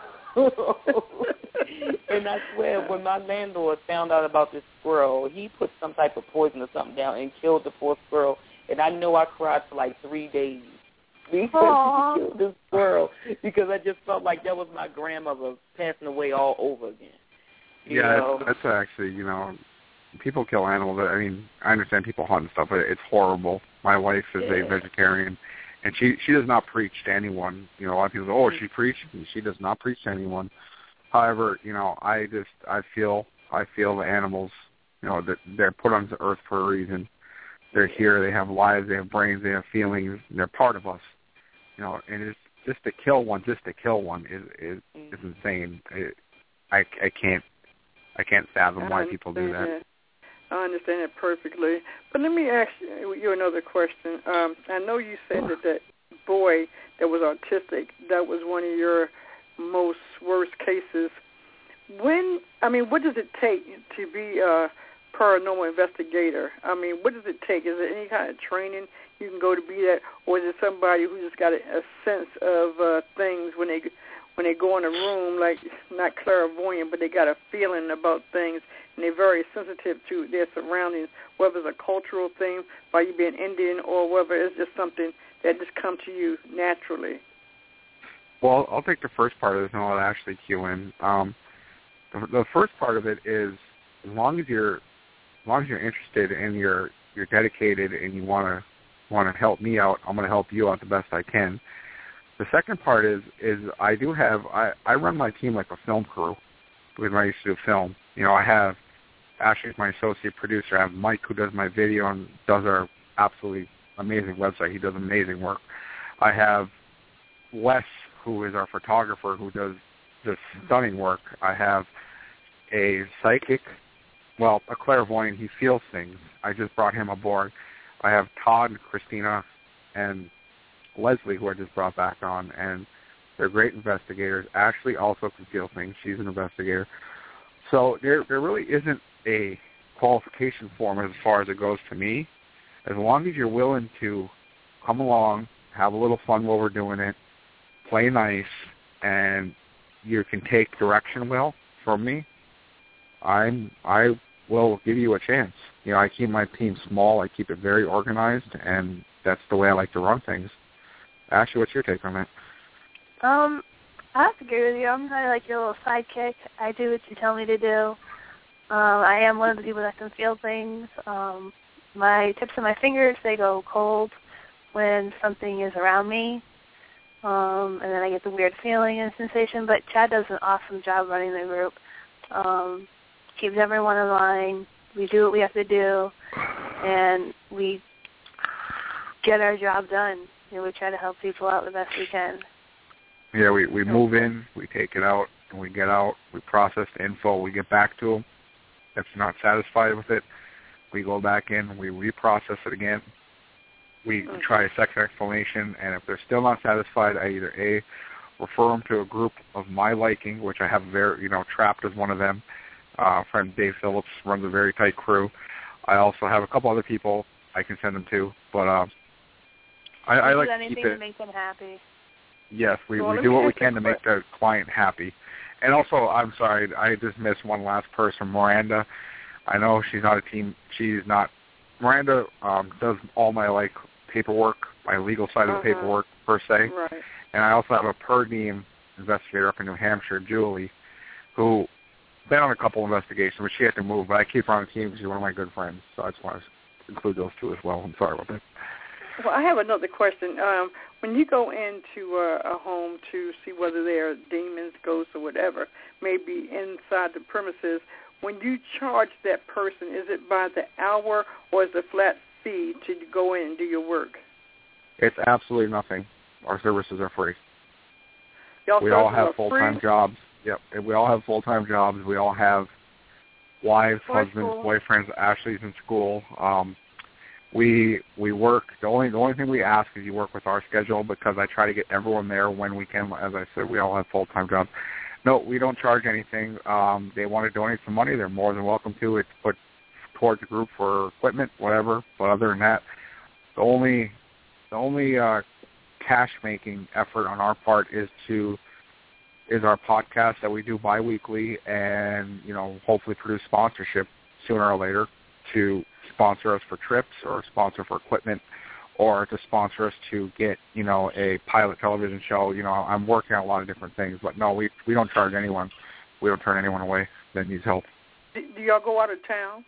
And I swear, when my landlord found out about this squirrel, he put some type of poison or something down and killed the poor squirrel. And I know I cried for like three days because Aww. he killed this squirrel, because I just felt like that was my grandmother passing away all over again. You yeah, know? that's, that's actually, you know, people kill animals. I mean, I understand people hunt and stuff, but it's horrible. My wife is yeah. a vegetarian, and she she does not preach to anyone. You know, a lot of people go, oh, she preaches, and she does not preach to anyone. However, you know, I just, I feel, I feel the animals, you know, that they're put onto earth for a reason. They're here, they have lives, they have brains, they have feelings, they're part of us. You know, and it's just to kill one, just to kill one is is, is insane. It, I, I can't, I can't fathom why people do that. that. I understand it perfectly. But let me ask you another question. Um, I know you said that that boy that was autistic, that was one of your most worst cases. When, I mean, what does it take to be a paranormal investigator? I mean, what does it take? Is there any kind of training you can go to be that, or is it somebody who just got a, a sense of uh, things when they when they go in a room, like not clairvoyant, but they got a feeling about things, and they're very sensitive to their surroundings, whether it's a cultural thing by you being Indian, or whether it's just something that just comes to you naturally? Well, I'll take the first part of this, and I'll actually cue in. Um, the, the first part of it is, as long as you're, as long as you're interested and you're you're dedicated and you want to want to help me out, I'm going to help you out the best I can. The second part is is I do have I, I run my team like a film crew, because I used to do film. You know, I have Ashley's my associate producer. I have Mike, who does my video and does our absolutely amazing website. He does amazing work. I have Wes, who is our photographer, who does this stunning work. I have a psychic, well, a clairvoyant. He feels things. I just brought him aboard. I have Todd, Christina, and Leslie, who I just brought back on, and they're great investigators. Ashley also can feel things. She's an investigator. So there, there really isn't a qualification form as far as it goes to me. As long as you're willing to come along, have a little fun while we're doing it, play nice, and you can take direction well from me, I'm I will give you a chance. You know, I keep my team small. I keep it very organized, and that's the way I like to run things. Ashley, what's your take on that? Um, I have to agree with you. I'm kind of like your little sidekick. I do what you tell me to do. Um, I am one of the people that can feel things. Um, my tips of my fingers, they go cold when something is around me. Um, and then I get the weird feeling and sensation. But Chad does an awesome job running the group. Um, keeps everyone in line. We do what we have to do, and we get our job done. You know, we try to help people out the best we can. Yeah, we, we move in, we take it out, and we get out. We process the info. We get back to them. If they're not satisfied with it, we go back in, we reprocess it again. We mm-hmm. try a second explanation, and if they're still not satisfied, I either A, refer them to a group of my liking, which I have very, you know, Trapped as one of them. Uh, friend Dave Phillips runs a very tight crew. I also have a couple other people I can send them to, but uh, I, I like to keep it. Anything to make them happy. Yes, we, we do what we can to make the client happy. And also, I'm sorry, I just missed one last person, Miranda. I know she's not a team. She's not. Miranda um, does all my like paperwork, my legal side uh-huh. of the paperwork per se. Right. And I also have a per diem investigator up in New Hampshire, Julie, who been on a couple investigations, but she had to move. But I keep her on the team because she's one of my good friends. So I just want to include those two as well. I'm sorry about that. Well, I have another question. Um, when you go into a, a home to see whether there are demons, ghosts, or whatever, maybe inside the premises, when you charge that person, is it by the hour or is it a flat fee to go in and do your work? It's absolutely nothing. Our services are free. Y'all we all have full-time free? jobs. Yep. And we all have full-time jobs. We all have wives, Why husbands, school? boyfriends. Ashley's in school. Um, we we work. The only the only thing we ask is you work with our schedule because I try to get everyone there when we can. As I said, we all have full-time jobs. No, we don't charge anything. Um, they want to donate some money, they're more than welcome to. It's put towards the group for equipment, whatever. But other than that, the only the only uh, cash-making effort on our part is to is our podcast that we do bi-weekly, and you know, hopefully produce sponsorship sooner or later to sponsor us for trips or sponsor for equipment, or to sponsor us to get, you know, a pilot television show. You know, I'm working on a lot of different things, but no, we we don't charge anyone. We don't turn anyone away that needs help. Do, do y'all go out of town?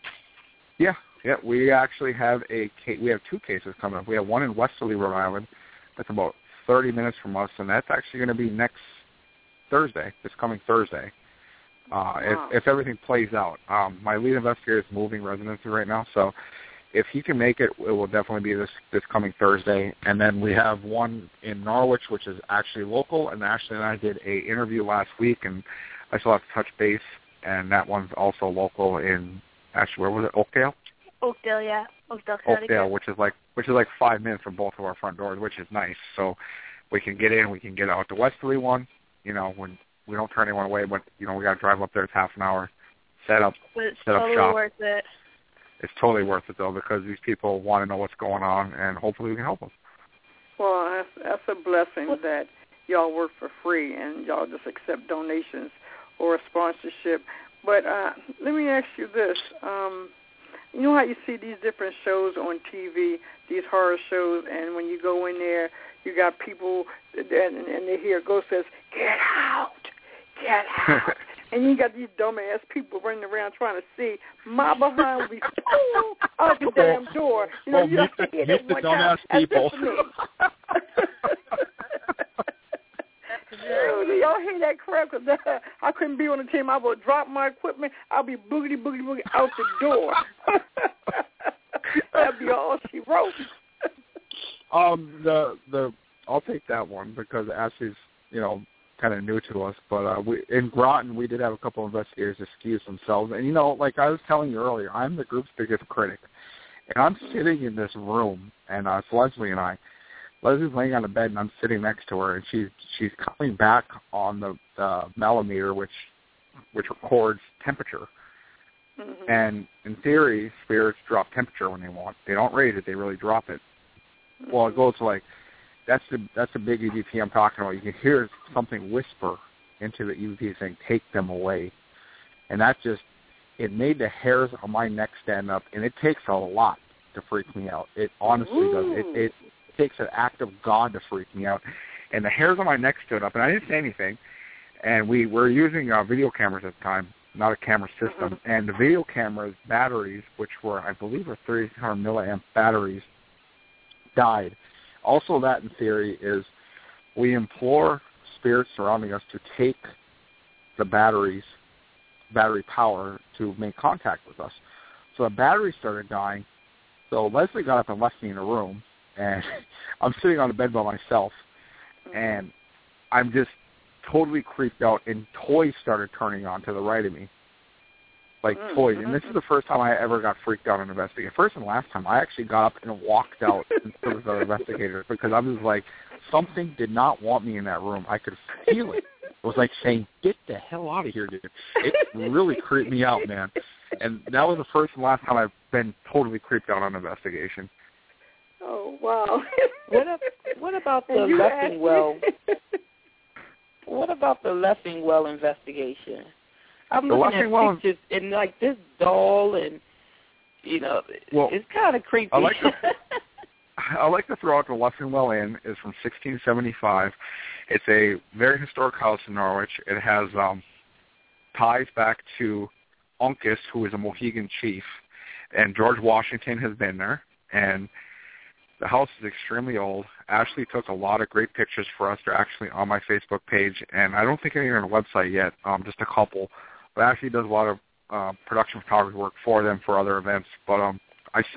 Yeah, yeah. We actually have a case, we have two cases coming up. We have one in Westerly, Rhode Island. That's about thirty minutes from us, and that's actually going to be next Thursday, this coming Thursday. Uh, wow. if, if everything plays out. Um, my lead investigator is moving residency right now, so if he can make it, it will definitely be this, this coming Thursday. And then we have one in Norwich, which is actually local, and Ashley and I did a interview last week, and I still have to touch base, and that one's also local in, actually, where was it, Oakdale? Oakdale, yeah. Oakdale, Connecticut. Oakdale, which is like which is like five minutes from both of our front doors, which is nice. So we can get in, we can get out. The Westerly one, you know, when we don't turn anyone away, but you know, we got to drive up there. It's half an hour, set up, but it's set totally up shop. worth it. It's totally worth it though, because these people want to know what's going on, and hopefully we can help them. Well, that's, that's a blessing that y'all work for free and y'all just accept donations or a sponsorship. But uh, let me ask you this. Um, you know how you see these different shows on T V, these horror shows, and when you go in there, you got people, and, and they hear a ghost says, "Get out, get out." And you got these dumbass people running around trying to see. My behind will be oh, out the damn door. You know, well, you meet have to the, hear meet that the one dumbass time. people. Do y'all hear that crap? Because uh, I couldn't be on the team. I would drop my equipment. I'll be boogity, boogity, boogity out the door. That'd be all she wrote. um, the the I'll take that one because Ashley's, you know, kind of new to us. But uh, we in Groton, we did have a couple of investigators excuse themselves. And, you know, like I was telling you earlier, I'm the group's biggest critic. And I'm sitting in this room, and uh, it's Leslie and I. Leslie's laying on the bed, and I'm sitting next to her, and she's she's coming back on the uh, mellimeter, which which records temperature. Mm-hmm. And in theory, spirits drop temperature when they want. They don't raise it; they really drop it. Mm-hmm. Well, it goes like that's the that's the big E V P I'm talking about. You can hear something whisper into the E V P saying, "Take them away," and that just it made the hairs on my neck stand up, and it takes a lot to freak me out. It honestly Ooh. does. It, it takes an act of God to freak me out, and the hairs on my neck stood up, and I didn't say anything. And we were using uh, video cameras at the time, not a camera system, mm-hmm. and the video cameras batteries, which were I believe were thirty-six hundred milliamp batteries, died. Also, that in theory is we implore spirits surrounding us to take the batteries, battery power to make contact with us. So the battery started dying. So Leslie got up and left me in a room, and I'm sitting on the bed by myself, and I'm just totally creeped out, and toys started turning on to the right of me. Like mm-hmm. toys. And this is the first time I ever got freaked out on an investigator. First and last time, I actually got up and walked out instead of the investigator because I was like, something did not want me in that room. I could feel it. It was like saying, get the hell out of here, dude. It really creeped me out, man. And that was the first and last time I've been totally creeped out on an investigation. Oh, wow. What, up, what about the Leffingwell? What about the Leffingwell investigation? I'm the looking Leffingwell, at pictures and like this doll, and you know, well, it's kind of creepy. I like to, I like to throw out the Leffingwell Inn is from sixteen seventy-five. It's a very historic house in Norwich. It has um, ties back to Uncas, who is a Mohegan chief, and George Washington has been there. And the house is extremely old. Ashley took a lot of great pictures for us. They're actually on my Facebook page, and I don't think any are on the website yet, um, just a couple. But Ashley does a lot of uh, production photography work for them for other events. But um, I sit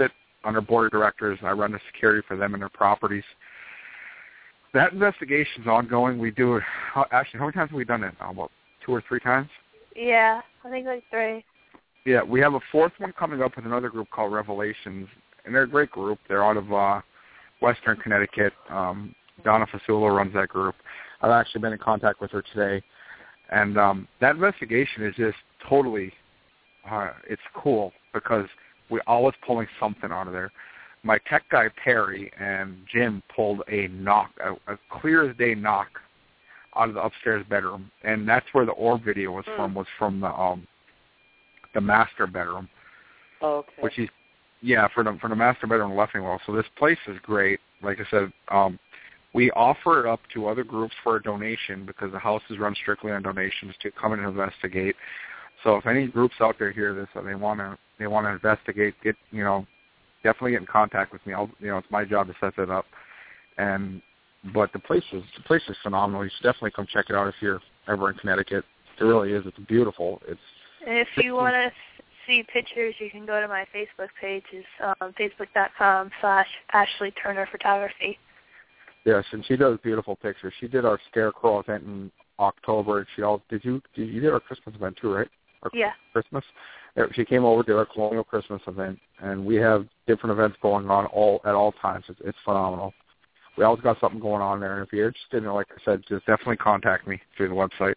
on their board of directors. I run the security for them and their properties. That investigation's ongoing. We do it. Actually, how many times have we done it? Uh, about two or three times? Yeah, I think like three. Yeah, we have a fourth one coming up with another group called Revelations, and they're a great group. They're out of uh, Western Connecticut. Um, Donna Fasula runs that group. I've actually been in contact with her today, and um, that investigation is just totally, uh, it's cool because we're always pulling something out of there. My tech guy, Perry, and Jim pulled a knock, a, a clear-as-day knock out of the upstairs bedroom, and that's where the orb video was mm. from, was from the um, the master bedroom. Oh, okay. Which is, yeah, for the, for the master bedroom in Leffingwell. So this place is great. Like I said, um, we offer it up to other groups for a donation because the house is run strictly on donations to come and investigate. So if any groups out there hear this and they want to they want to investigate, get you know, definitely get in contact with me. I'll, you know, it's my job to set that up. And but the place is the place is phenomenal. You should definitely come check it out if you're ever in Connecticut. It really is. It's beautiful. It's and if you want to see pictures, you can go to my Facebook page. It's um, facebook.com slash Ashley Turner Photography. Yes, and she does beautiful pictures. She did our Scarecrow event in October. And she all did you did you did our Christmas event too, right? Our yeah. Christmas. She came over to our Colonial Christmas event, and we have different events going on all at all times. It's, it's phenomenal. We always got something going on there, and if you're interested in it, like I said, just definitely contact me through the website.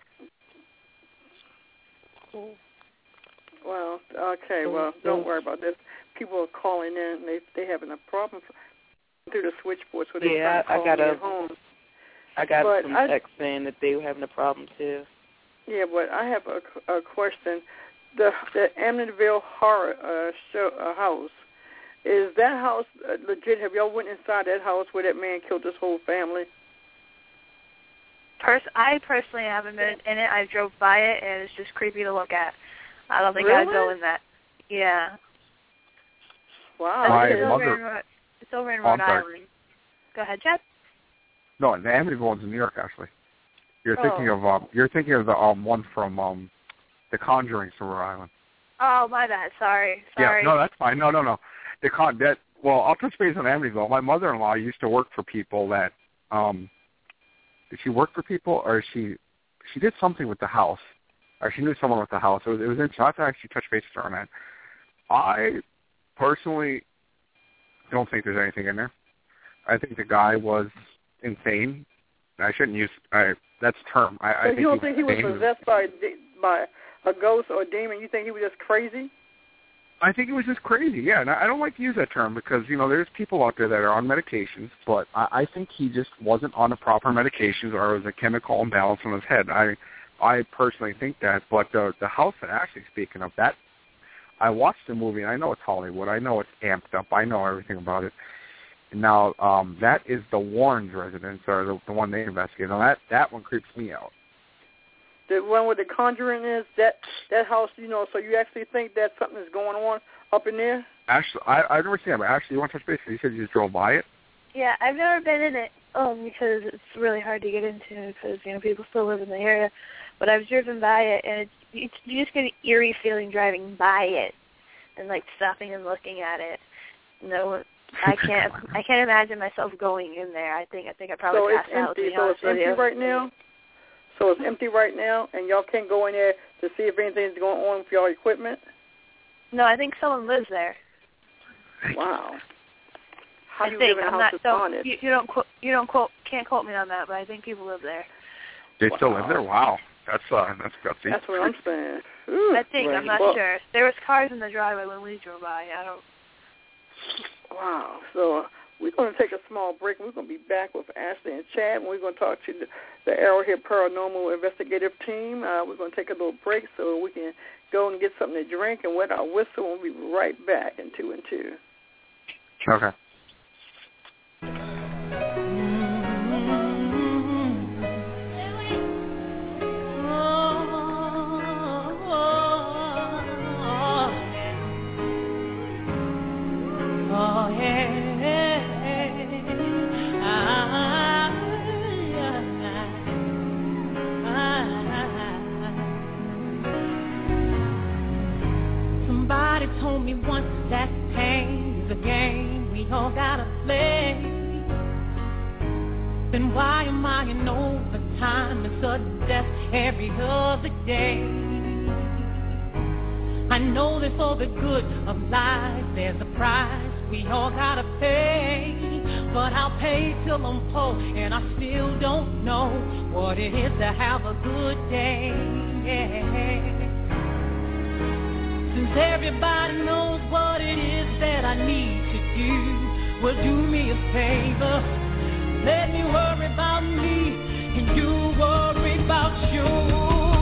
Well, okay, well, don't worry about this. People are calling in, and they they having a problem through the switchboard, so they yeah, trying to call I got me a, at home. I got but some I, text saying that they were having a problem too. Yeah, but I have a, a question. The the Amityville Horror uh, show uh, house, is that house uh, legit? Have y'all went inside that house where that man killed his whole family? Pers- I personally haven't been in it. I drove by it, and it's just creepy to look at. I don't think really? I'd go in that. Yeah. Wow. My it's, mother, over in Rhode, it's over in oh, Rhode I'm sorry. Island. Go ahead, Chad. No, the Amityville one's in New York, actually. You're oh. thinking of um, you're thinking of the um one from um, The Conjuring from Rhode Island. Oh, my bad. Sorry. Sorry. Yeah, no, that's fine. No, no, no. The con that well, I'll touch base on Amityville. My mother-in-law used to work for people that um, did she work for people or she she did something with the house, or she knew someone with the house. It was it was interesting. I have to actually touch base with her on that. I personally don't think there's anything in there. I think the guy was insane. I shouldn't use I, that's a term. I, so I think you don't he think he was possessed by by a ghost or a demon? You think he was just crazy? I think it was just crazy, yeah. And I, I don't like to use that term because, you know, there's people out there that are on medications, but I, I think he just wasn't on the proper medications or it was a chemical imbalance in his head. I I personally think that. But the, the house that actually speaking of, that, I watched the movie, and I know it's Hollywood. I know it's amped up. I know everything about it. Now, um, that is the Warrens' residence, or the, the one they investigated. Now, that, that one creeps me out. The one where the Conjuring is, that that house, you know, so you actually think that something is going on up in there? Actually, I, I've never seen it, but actually, you want to touch base? You said you just drove by it? Yeah, I've never been in it um, because it's really hard to get into because, you know, people still live in the area. But I've driven by it, and it's, it's, you just get an eerie feeling driving by it and, like, stopping and looking at it. No, I can't I can't imagine myself going in there. I think I think I'd probably so pass it's out. empty. To be so it's empty you. right now? So it's empty right now, and y'all can't go in there to see if anything's going on with y'all equipment? No, I think someone lives there. Wow. How I do you think live in a I'm house not. that's So haunted? you, you don't quote. You don't quote. Can't quote me on that, but I think people live there. They wow. still live there? Wow. That's uh, that's gutsy. That's what I'm saying. Ooh, I think. right. I'm not well, sure. There was cars in the driveway when we drove by. I don't. Wow. So uh, we're going to take a small break. We're going to be back with Ashley and Chad, and we're going to talk to the, the Arrowhead Paranormal Investigative Team. Uh, we're going to take a little break so we can go and get something to drink and wet our whistle, and we'll be right back in two and two. Okay. Somebody told me once that pain is a game we all gotta play, then why am I in overtime and sudden death every other day? I know that for the good of life there's a price we all gotta pay, but I'll pay till I'm poor and I still don't know what it is to have a good day. Yeah. Since everybody knows what it is that I need to do, well, do me a favor, let me worry about me and you worry about you.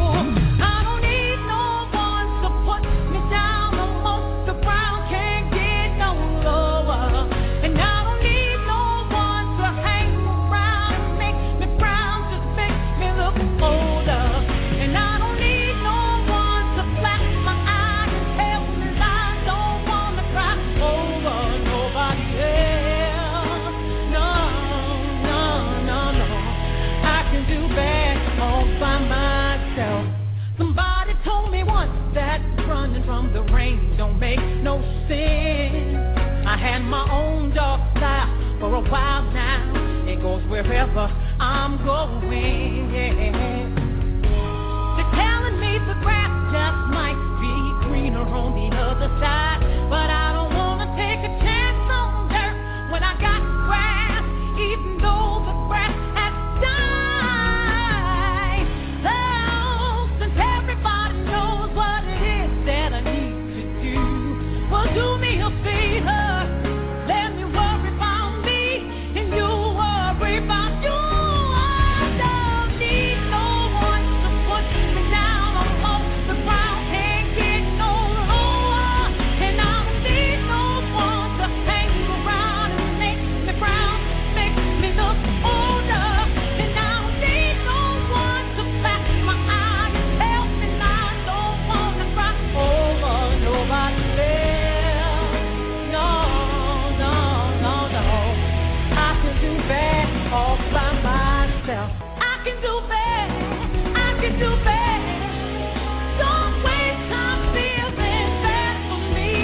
From the rain don't make no sense. I had my own dark side for a while now. It goes wherever I'm going. They're telling me the grass just might be greener on the other side, but I don't want to take a chance on dirt when I got grass, even though the grass has died. Oh, since everybody knows what it is that I need to do, well, do me a favor, let me worry about me and you worry about you. I don't need no one to put me down on the ground, can't get no lower, and I don't need no one to hang around and make me proud, make me look older, and I don't need no one to back my eyes and help me. I don't want to cry over nobody else. No, no, no, no. I can do bad all by myself. I can do bad, I can do bad. Don't waste time feeling bad for me.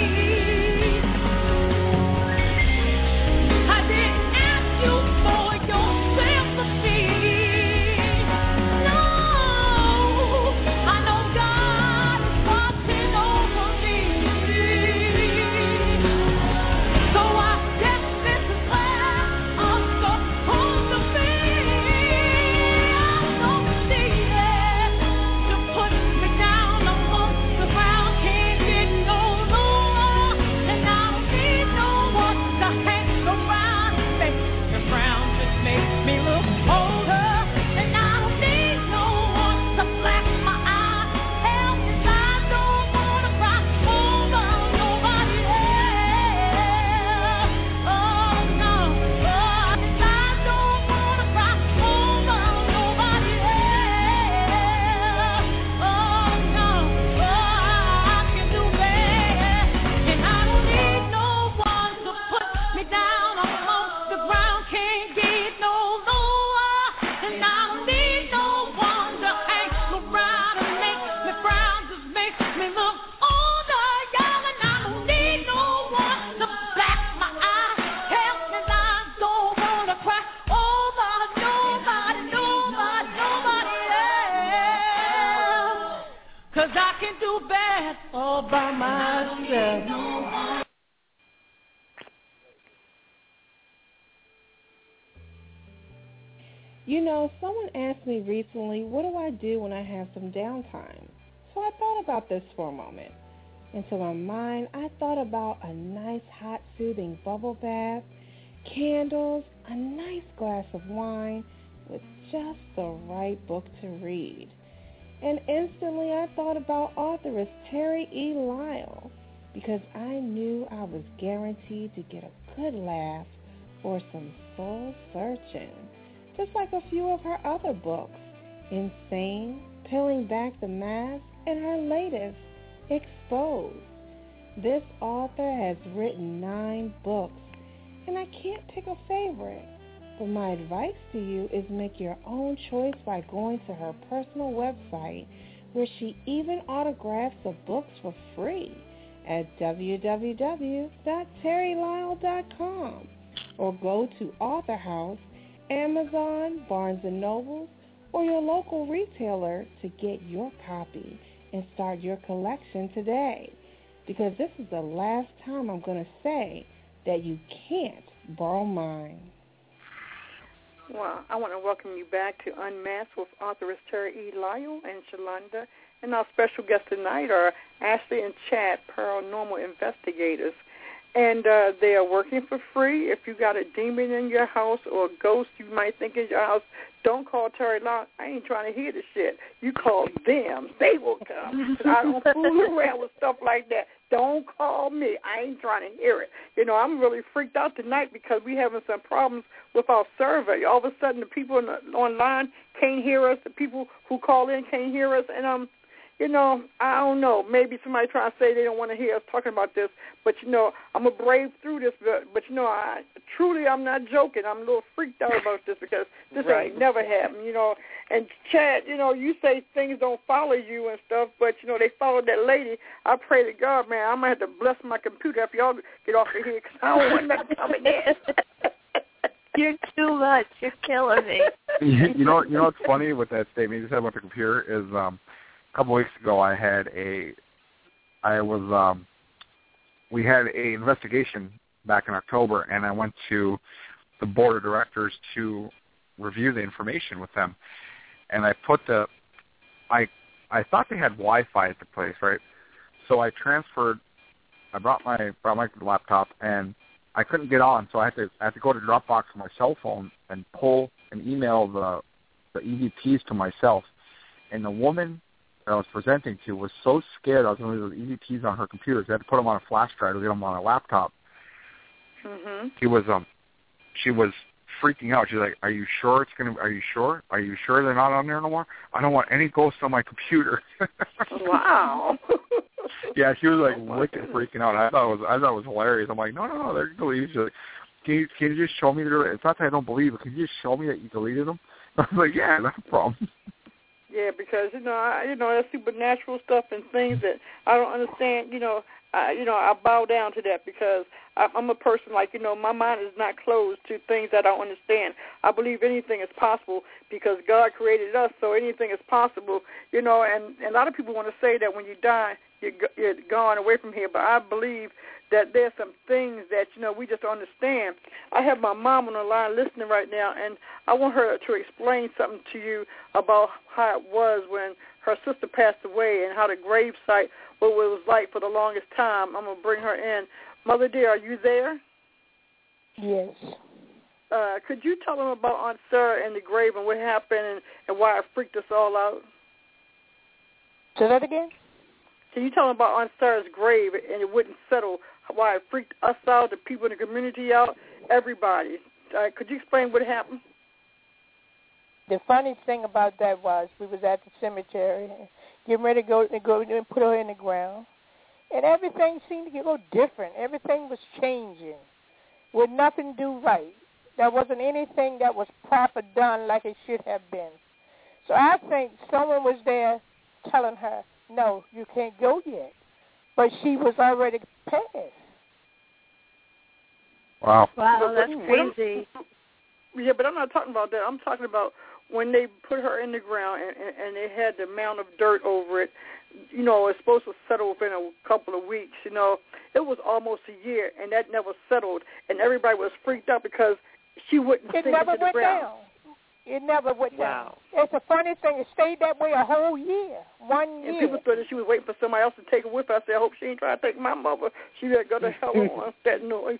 I didn't ask you for your sympathy. No, I know God is watching over me. So I guess this is where I'm supposed to be. I don't need it to put me down on the ground, can't get no lower, and I don't need no one to hang around and make me brown, just make me look older, and I don't need no one to black my eyes, help me, I don't wanna cry over nobody else. Oh no, oh, I don't wanna cry over nobody else. Oh no, oh, I can do bad, and I don't need no one to put me down on the ground, can't get no lower, and I don't need no one to hang around and make me brown, just make me look older, young, and I don't need no one to black my eyes, help me, I don't wanna cry over nobody, nobody, nobody else, 'cause I can do bad all by myself. You know, someone asked me recently, what do I do when I have some downtime? So I thought about this for a moment. Into my mind, I thought about a nice, hot, soothing bubble bath, candles, a nice glass of wine, with just the right book to read. And instantly I thought about authoress Terry E. Lyle, because I knew I was guaranteed to get a good laugh or some soul searching. Just like a few of her other books, Insane, Peeling Back the Mask, and her latest, Exposed. This author has written nine books, and I can't pick a favorite. But my advice to you is make your own choice by going to her personal website, where she even autographs the books for free. at w w w dot terry lyle dot com or go to Author House, Amazon, Barnes and Noble, or your local retailer to get your copy and start your collection today. Because this is the last time I'm going to say that you can't borrow mine. Well, I want to welcome you back to Unmasked with authoress Terry E. Lyle and Shalonda. And our special guests tonight are Ashley and Chad, paranormal investigators. And uh, they are working for free. If you got a demon in your house or a ghost you might think is your house, don't call Terry Lyle. I ain't trying to hear the shit. You call them. They will come. I don't fool around with stuff like that. Don't call me. I ain't trying to hear it. You know, I'm really freaked out tonight because we having some problems with our server. All of a sudden, the people in the, online can't hear us. The people who call in can't hear us. And, um, you know, I don't know. Maybe somebody trying to say they don't want to hear us talking about this. But, you know, I'm going to brave through this. But, but, you know, I truly I'm not joking. I'm a little freaked out about this because this right. ain't never happened, you know. And, Chad, you know, you say things don't follow you and stuff, but, you know, they followed that lady. I pray to God, man, I'm going to have to bless my computer after y'all get off of here because I don't want nothing coming in. You're too much. You're killing me. you, you know, you know what's funny with that statement you said about the computer is um, a couple weeks ago I had a, I was, um, we had a investigation back in October, and I went to the board of directors to review the information with them. And I put the, I I thought they had Wi-Fi at the place, right? So I transferred, I brought my brought my laptop, and I couldn't get on, so I had to I had to go to Dropbox on my cell phone and pull and email the the E V Ps to myself. And the woman that I was presenting to was so scared I was going to do the E V Ps on her computer. So I had to put them on a flash drive to get them on a laptop. Mm-hmm. She was um, she was. freaking out. She's like, "Are you sure it's gonna? Are you sure? Are you sure they're not on there no more? I don't want any ghosts on my computer." Wow. Yeah, she was like oh wicked goodness. freaking out. I thought it was I thought it was hilarious. I'm like, no, no, no, they're deleted. She's like, can you can you just show me that? It's not that I don't believe it. Can you just show me that you deleted them? I was like, yeah, no problem. Yeah, because you know, I, you know, that's supernatural stuff and things that I don't understand. You know, I, you know, I bow down to that because I, I'm a person like, you know, my mind is not closed to things that I don't understand. I believe anything is possible because God created us, so anything is possible. You know, and, and a lot of people want to say that when you die, you're, you're gone away from here, but I believe that there's some things that, you know, we just don't understand. I have my mom on the line listening right now, and I want her to explain something to you about how it was when her sister passed away and how the grave site, what it was like for the longest time. I'm going to bring her in. Mother dear, are you there? Yes. Uh, could you tell them about Aunt Sarah and the grave and what happened and, and why it freaked us all out? Say that again? Can you tell them about Aunt Sarah's grave and it wouldn't settle, why it freaked us out, the people in the community out, everybody? Uh, could you explain what happened? The funny thing about that was we was at the cemetery getting ready to go, to go and put her in the ground, and everything seemed to go different. Everything was changing with nothing do right. There wasn't anything that was proper done like it should have been. So I think someone was there telling her, no, you can't go yet. But she was already passed. Wow. Wow, that's crazy. Yeah, but I'm not talking about that. I'm talking about when they put her in the ground and, and, and they had the amount of dirt over it. You know, it's supposed to settle within a couple of weeks. You know, it was almost a year, and that never settled. And everybody was freaked out because she wouldn't It sink never into the went ground. down. It never went Wow. down. It's a funny thing. It stayed that way a whole year, one And year. people thought that she was waiting for somebody else to take her with her. I said, I hope she ain't trying to take my mother. She better go to hell on that noise.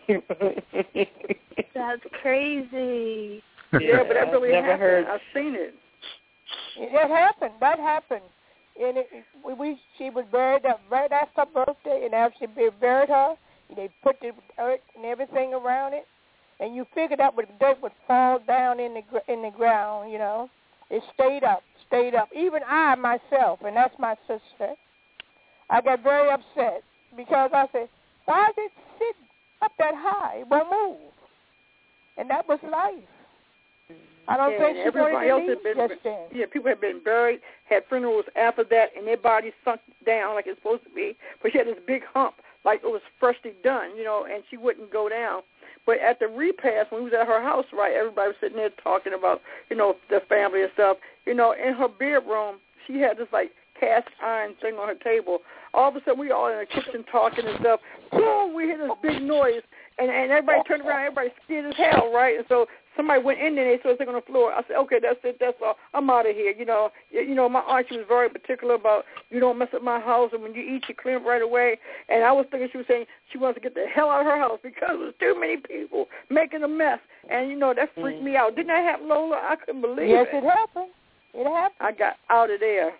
That's crazy. Yeah, but that really Never happened. heard. I've seen it. It happened. That happened. And it, we, we, she was buried up right after her birthday, and after they buried her, they put the earth and everything around it, and you figured out what the dirt would fall down in the in the ground. You know, it stayed up, stayed up. Even I myself, and that's my sister, I got very upset because I said, why is it sitting up that high? It won't move. And that was life. I don't and think she's everybody going else to had been, just then. yeah, people had been buried, had funerals after that, and their bodies sunk down like it's supposed to be. But she had this big hump, like it was freshly done, you know, and she wouldn't go down. But at the repast, when we was at her house, right, everybody was sitting there talking about, you know, the family and stuff. You know, in her bedroom, she had this, like, cast iron thing on her table. All of a sudden, we all in the kitchen talking and stuff. Boom, we hear this big noise. And, and everybody turned around, everybody scared as hell, right? And so somebody went in there, and they saw something on the floor. I said, okay, that's it, that's all. I'm out of here. You know, you know, my aunt, she was very particular about, you don't mess up my house, and when you eat, you clean up right away. And I was thinking she was saying she wants to get the hell out of her house because there was too many people making a mess. And, you know, that freaked mm. me out. Didn't that happen, Lola? I couldn't believe yes, it. Yes, it happened. It happened. I got out of there.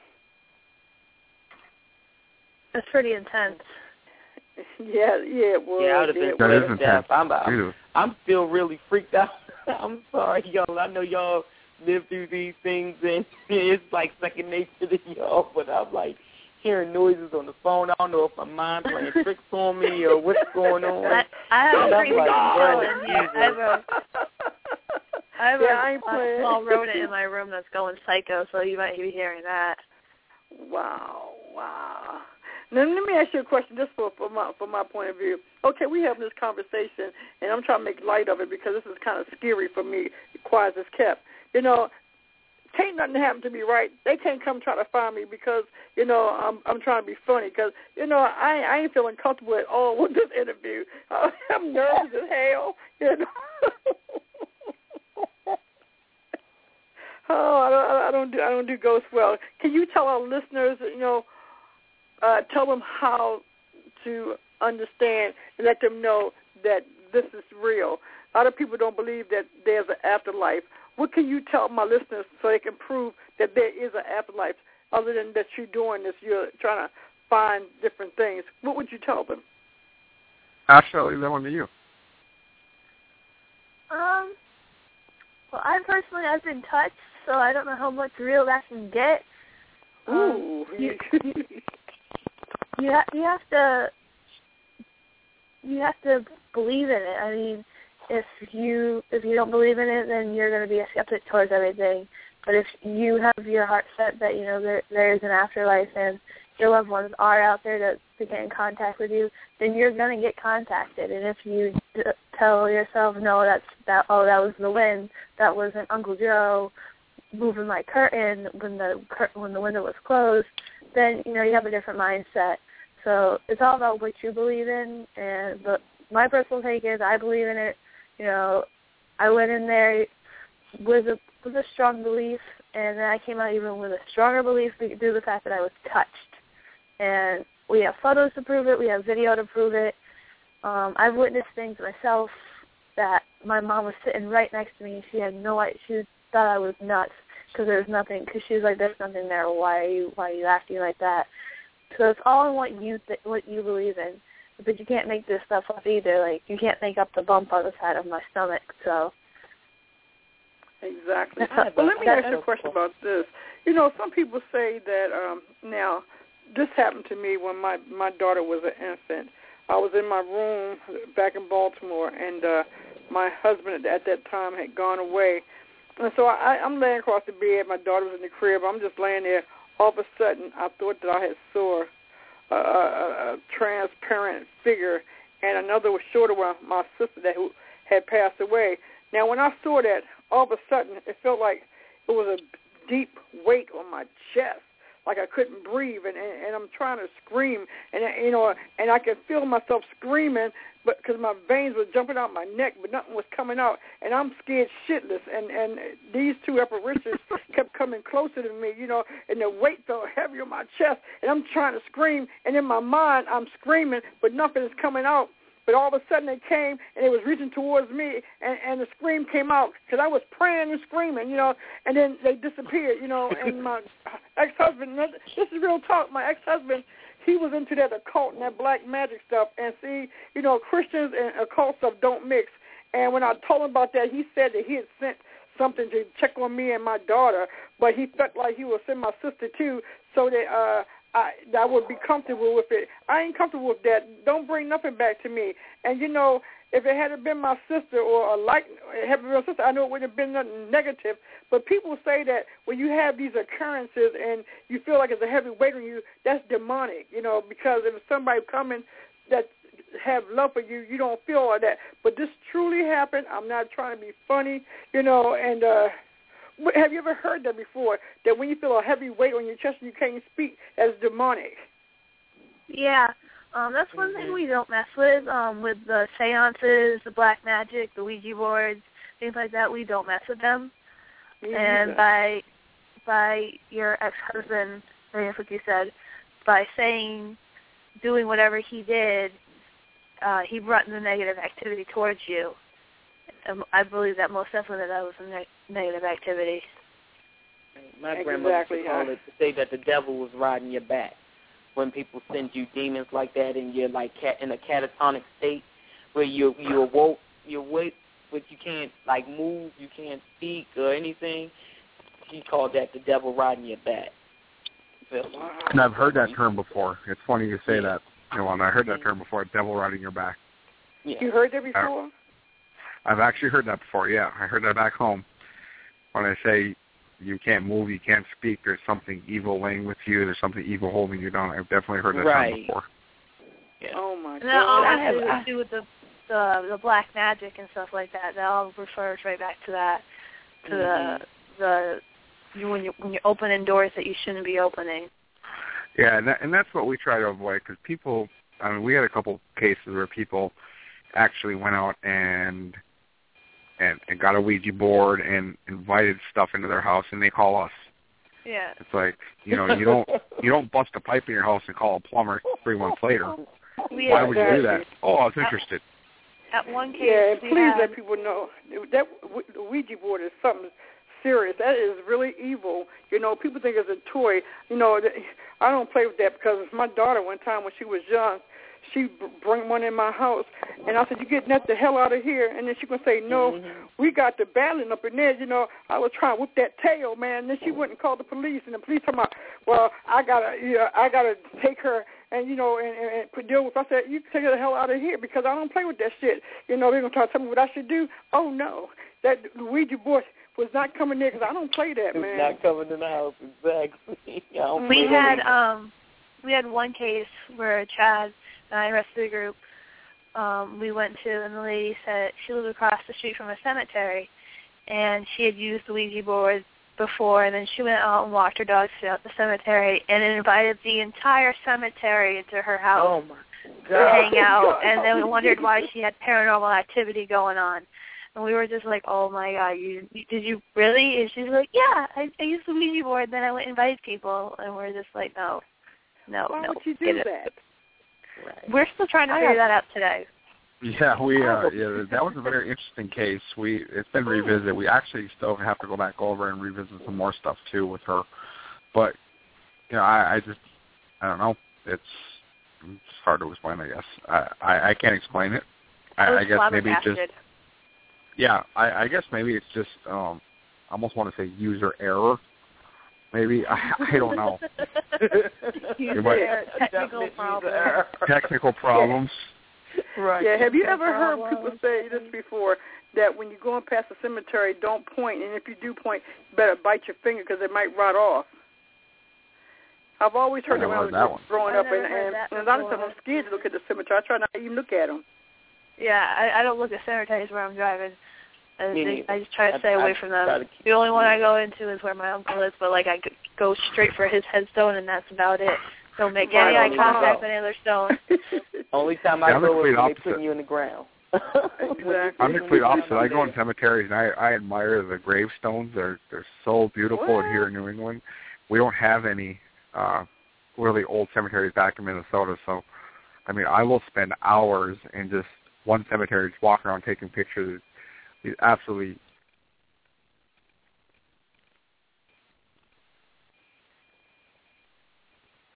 That's pretty intense. Yeah, yeah, it was. Yeah, I would have been that is freaked intense. out. I'm, I'm, I'm still really freaked out. I'm sorry, y'all. I know y'all live through these things, and it's like second nature to y'all, but I'm like hearing noises on the phone. I don't know if my mind's playing tricks on me or what's going on. I, I have a creepy like, girl in here. I have a, I have yeah, a, a small rodent in my room that's going psycho, so you might be hearing that. Wow, wow. Now, let me ask you a question just for, for my for my point of view. Okay, we having this conversation, and I'm trying to make light of it because this is kind of scary for me, quiet as kept. You know, can't nothing happen to me, right? They can't come try to find me because, you know, I'm I'm trying to be funny because, you know, I, I ain't feeling comfortable at all with this interview. Uh, I'm nervous as hell, you know. oh, I don't, I don't do I don't do ghosts well. Can you tell our listeners, you know, Uh, tell them how to understand and let them know that this is real. A lot of people don't believe that there's an afterlife. What can you tell my listeners so they can prove that there is an afterlife other than that you're doing this, you're trying to find different things? What would you tell them? Actually, that one to you. Um, well, I personally, I've been touched, so I don't know how much real that can get. Um, Ooh. You, you, You have, you have to you have to believe in it. I mean, if you if you don't believe in it, then you're going to be a skeptic towards everything. But if you have your heart set that you know there there is an afterlife and your loved ones are out there that to get in contact with you, then you're going to get contacted. And if you d- tell yourself, no, that's that oh that was the wind, that wasn't Uncle Joe moving my curtain when the when the window was closed, then you know you have a different mindset. So it's all about what you believe in, and but my personal take is I believe in it. You know, I went in there with a with a strong belief, and then I came out even with a stronger belief due to the fact that I was touched. And we have photos to prove it. We have video to prove it. Um, I've witnessed things myself that my mom was sitting right next to me. She had no idea. She thought I was nuts because there was nothing. Because she was like, "There's nothing there. Why are you? Why are you acting like that?" So it's all in what you th- what you believe in, but you can't make this stuff up either. Like you can't make up the bump on the side of my stomach. So exactly. Well, let me ask you a question about this. You know, some people say that um, now this happened to me when my my daughter was an infant. I was in my room back in Baltimore, and uh, my husband at that time had gone away, and so I, I'm laying across the bed. My daughter was in the crib. I'm just laying there. All of a sudden, I thought that I had saw a, a, a transparent figure, and another was shorter one, my sister that who had passed away. Now, when I saw that, all of a sudden, it felt like it was a deep weight on my chest, like I couldn't breathe, and, and, and I'm trying to scream, and you know, and I could feel myself screaming, but because my veins were jumping out my neck, but nothing was coming out, and I'm scared shitless, and and these two apparitions kept coming closer to me, you know, and the weight felt heavy on my chest, and I'm trying to scream, and in my mind I'm screaming, but nothing is coming out. But all of a sudden they came, and it was reaching towards me, and, and the scream came out, because I was praying and screaming, you know, and then they disappeared, you know, and my ex-husband, this is real talk, my ex-husband, he was into that occult and that black magic stuff, and see, you know, Christians and occult stuff don't mix, and when I told him about that, he said that he had sent something to check on me and my daughter, but he felt like he would send my sister too, so that uh, I I would be comfortable with it. I ain't comfortable with that. Don't bring nothing back to me. And, you know, if it had been my sister or a like, had been my sister, I know it wouldn't have been nothing negative. But people say that when you have these occurrences and you feel like it's a heavy weight on you, that's demonic, you know, because if somebody coming that have love for you, you don't feel all that. But this truly happened. I'm not trying to be funny, you know, and uh, have you ever heard that before, that when you feel a heavy weight on your chest and you can't speak, that's demonic? Yeah. Um, that's one thing we don't mess with, um, with the seances, the black magic, the Ouija boards, things like that. We don't mess with them. Me and either. by by your ex-husband, I guess what you said, by saying, doing whatever he did, uh, he brought the negative activity towards you. Um, I believe that most definitely that was a ne- negative activity. My Exactly, grandmother used to call huh? it to say that the devil was riding your back. When people send you demons like that and you're like cat in a catatonic state where you you awoke, you awake, but you can't like move, you can't speak or anything. She called that the devil riding your back. And I've heard that term before. It's funny you say that, Yolanda. I heard that term before, devil riding your back. Yeah. You heard that before? I've actually heard that before, yeah. I heard that back home. When I say you can't move, you can't speak, there's something evil laying with you, there's something evil holding you down. I've definitely heard that right. term before. Yeah. Oh, my And that all God. has to do with the, the the black magic and stuff like that. That all refers right back to that, to mm-hmm. the the you, when you when you're opening doors that you shouldn't be opening. Yeah, and, that, and that's what we try to avoid, because people, I mean, we had a couple cases where people actually went out and and, and got a Ouija board and invited stuff into their house, and they call us. Yeah. It's like, you know, you don't you don't bust a pipe in your house and call a plumber three months later. We Why had, would you do that? Oh, I was interested. At one case, Yeah, and we please had, let people know that the Ouija board is something serious. That is really evil. You know, people think it's a toy. You know, I don't play with that because my daughter one time when she was young, she brought one in my house, and I said, "You getting that the hell out of here?" And then she gonna say, "No, mm-hmm. we got the battling up in there." You know, I was trying to whip that tail, man. And then she wouldn't call the police, and the police talking about, "Well, I gotta, you know, I gotta take her." And, you know, and, and, and deal with, I said, you can take her the hell out of here because I don't play with that shit. You know, they're going to try to tell me what I should do. Oh, no. That Ouija board was not coming there because I don't play that, man. It's not coming in the house, exactly. We had, um, we had one case where Chad and I, the rest of the group, um, we went to, and the lady said she lived across the street from a cemetery, and she had used the Ouija board before, and then she went out and walked her dogs throughout the cemetery and invited the entire cemetery into her house oh my to hang out, and then we wondered why she had paranormal activity going on. And we were just like, oh, my God, you, did you really? And she's like, yeah, I, I used the Ouija board, then I went and invited people. And we're just like, no, no, why no. would you do that? Right. We're still trying to figure that out today. Yeah, we uh, yeah, that was a very interesting case. We it's been revisited. We actually still have to go back over and revisit some more stuff too with her. But you know, I, I just I don't know. It's it's hard to explain. I guess I I, I can't explain it. I, I guess maybe it's just yeah. I, I guess maybe it's just um I almost want to say user error. Maybe I, I don't know. user error, technical problems. Technical problems. Right. Yeah, have you ever heard people say this before, that when you're going past the cemetery, don't point, and if you do point, you better bite your finger because it might rot off? I've always heard that when I was that growing I've up, and, and, and a lot of times I'm scared to look at the cemetery. I try not to even look at them. Yeah, I, I don't look at cemeteries where I'm driving. I, Me I just try to stay I, away I from them. The only one I go into is where my uncle is, but like I go straight for his headstone, and that's about it. Don't make any eye contact with any other stone. Only time I yeah, go is when they put put you in the ground. Exactly. I'm the complete opposite. I go in cemeteries and I, I admire the gravestones. They're they're so beautiful what? here in New England. We don't have any uh, really old cemeteries back in Minnesota, so I mean I will spend hours in just one cemetery, just walking around taking pictures. These absolutely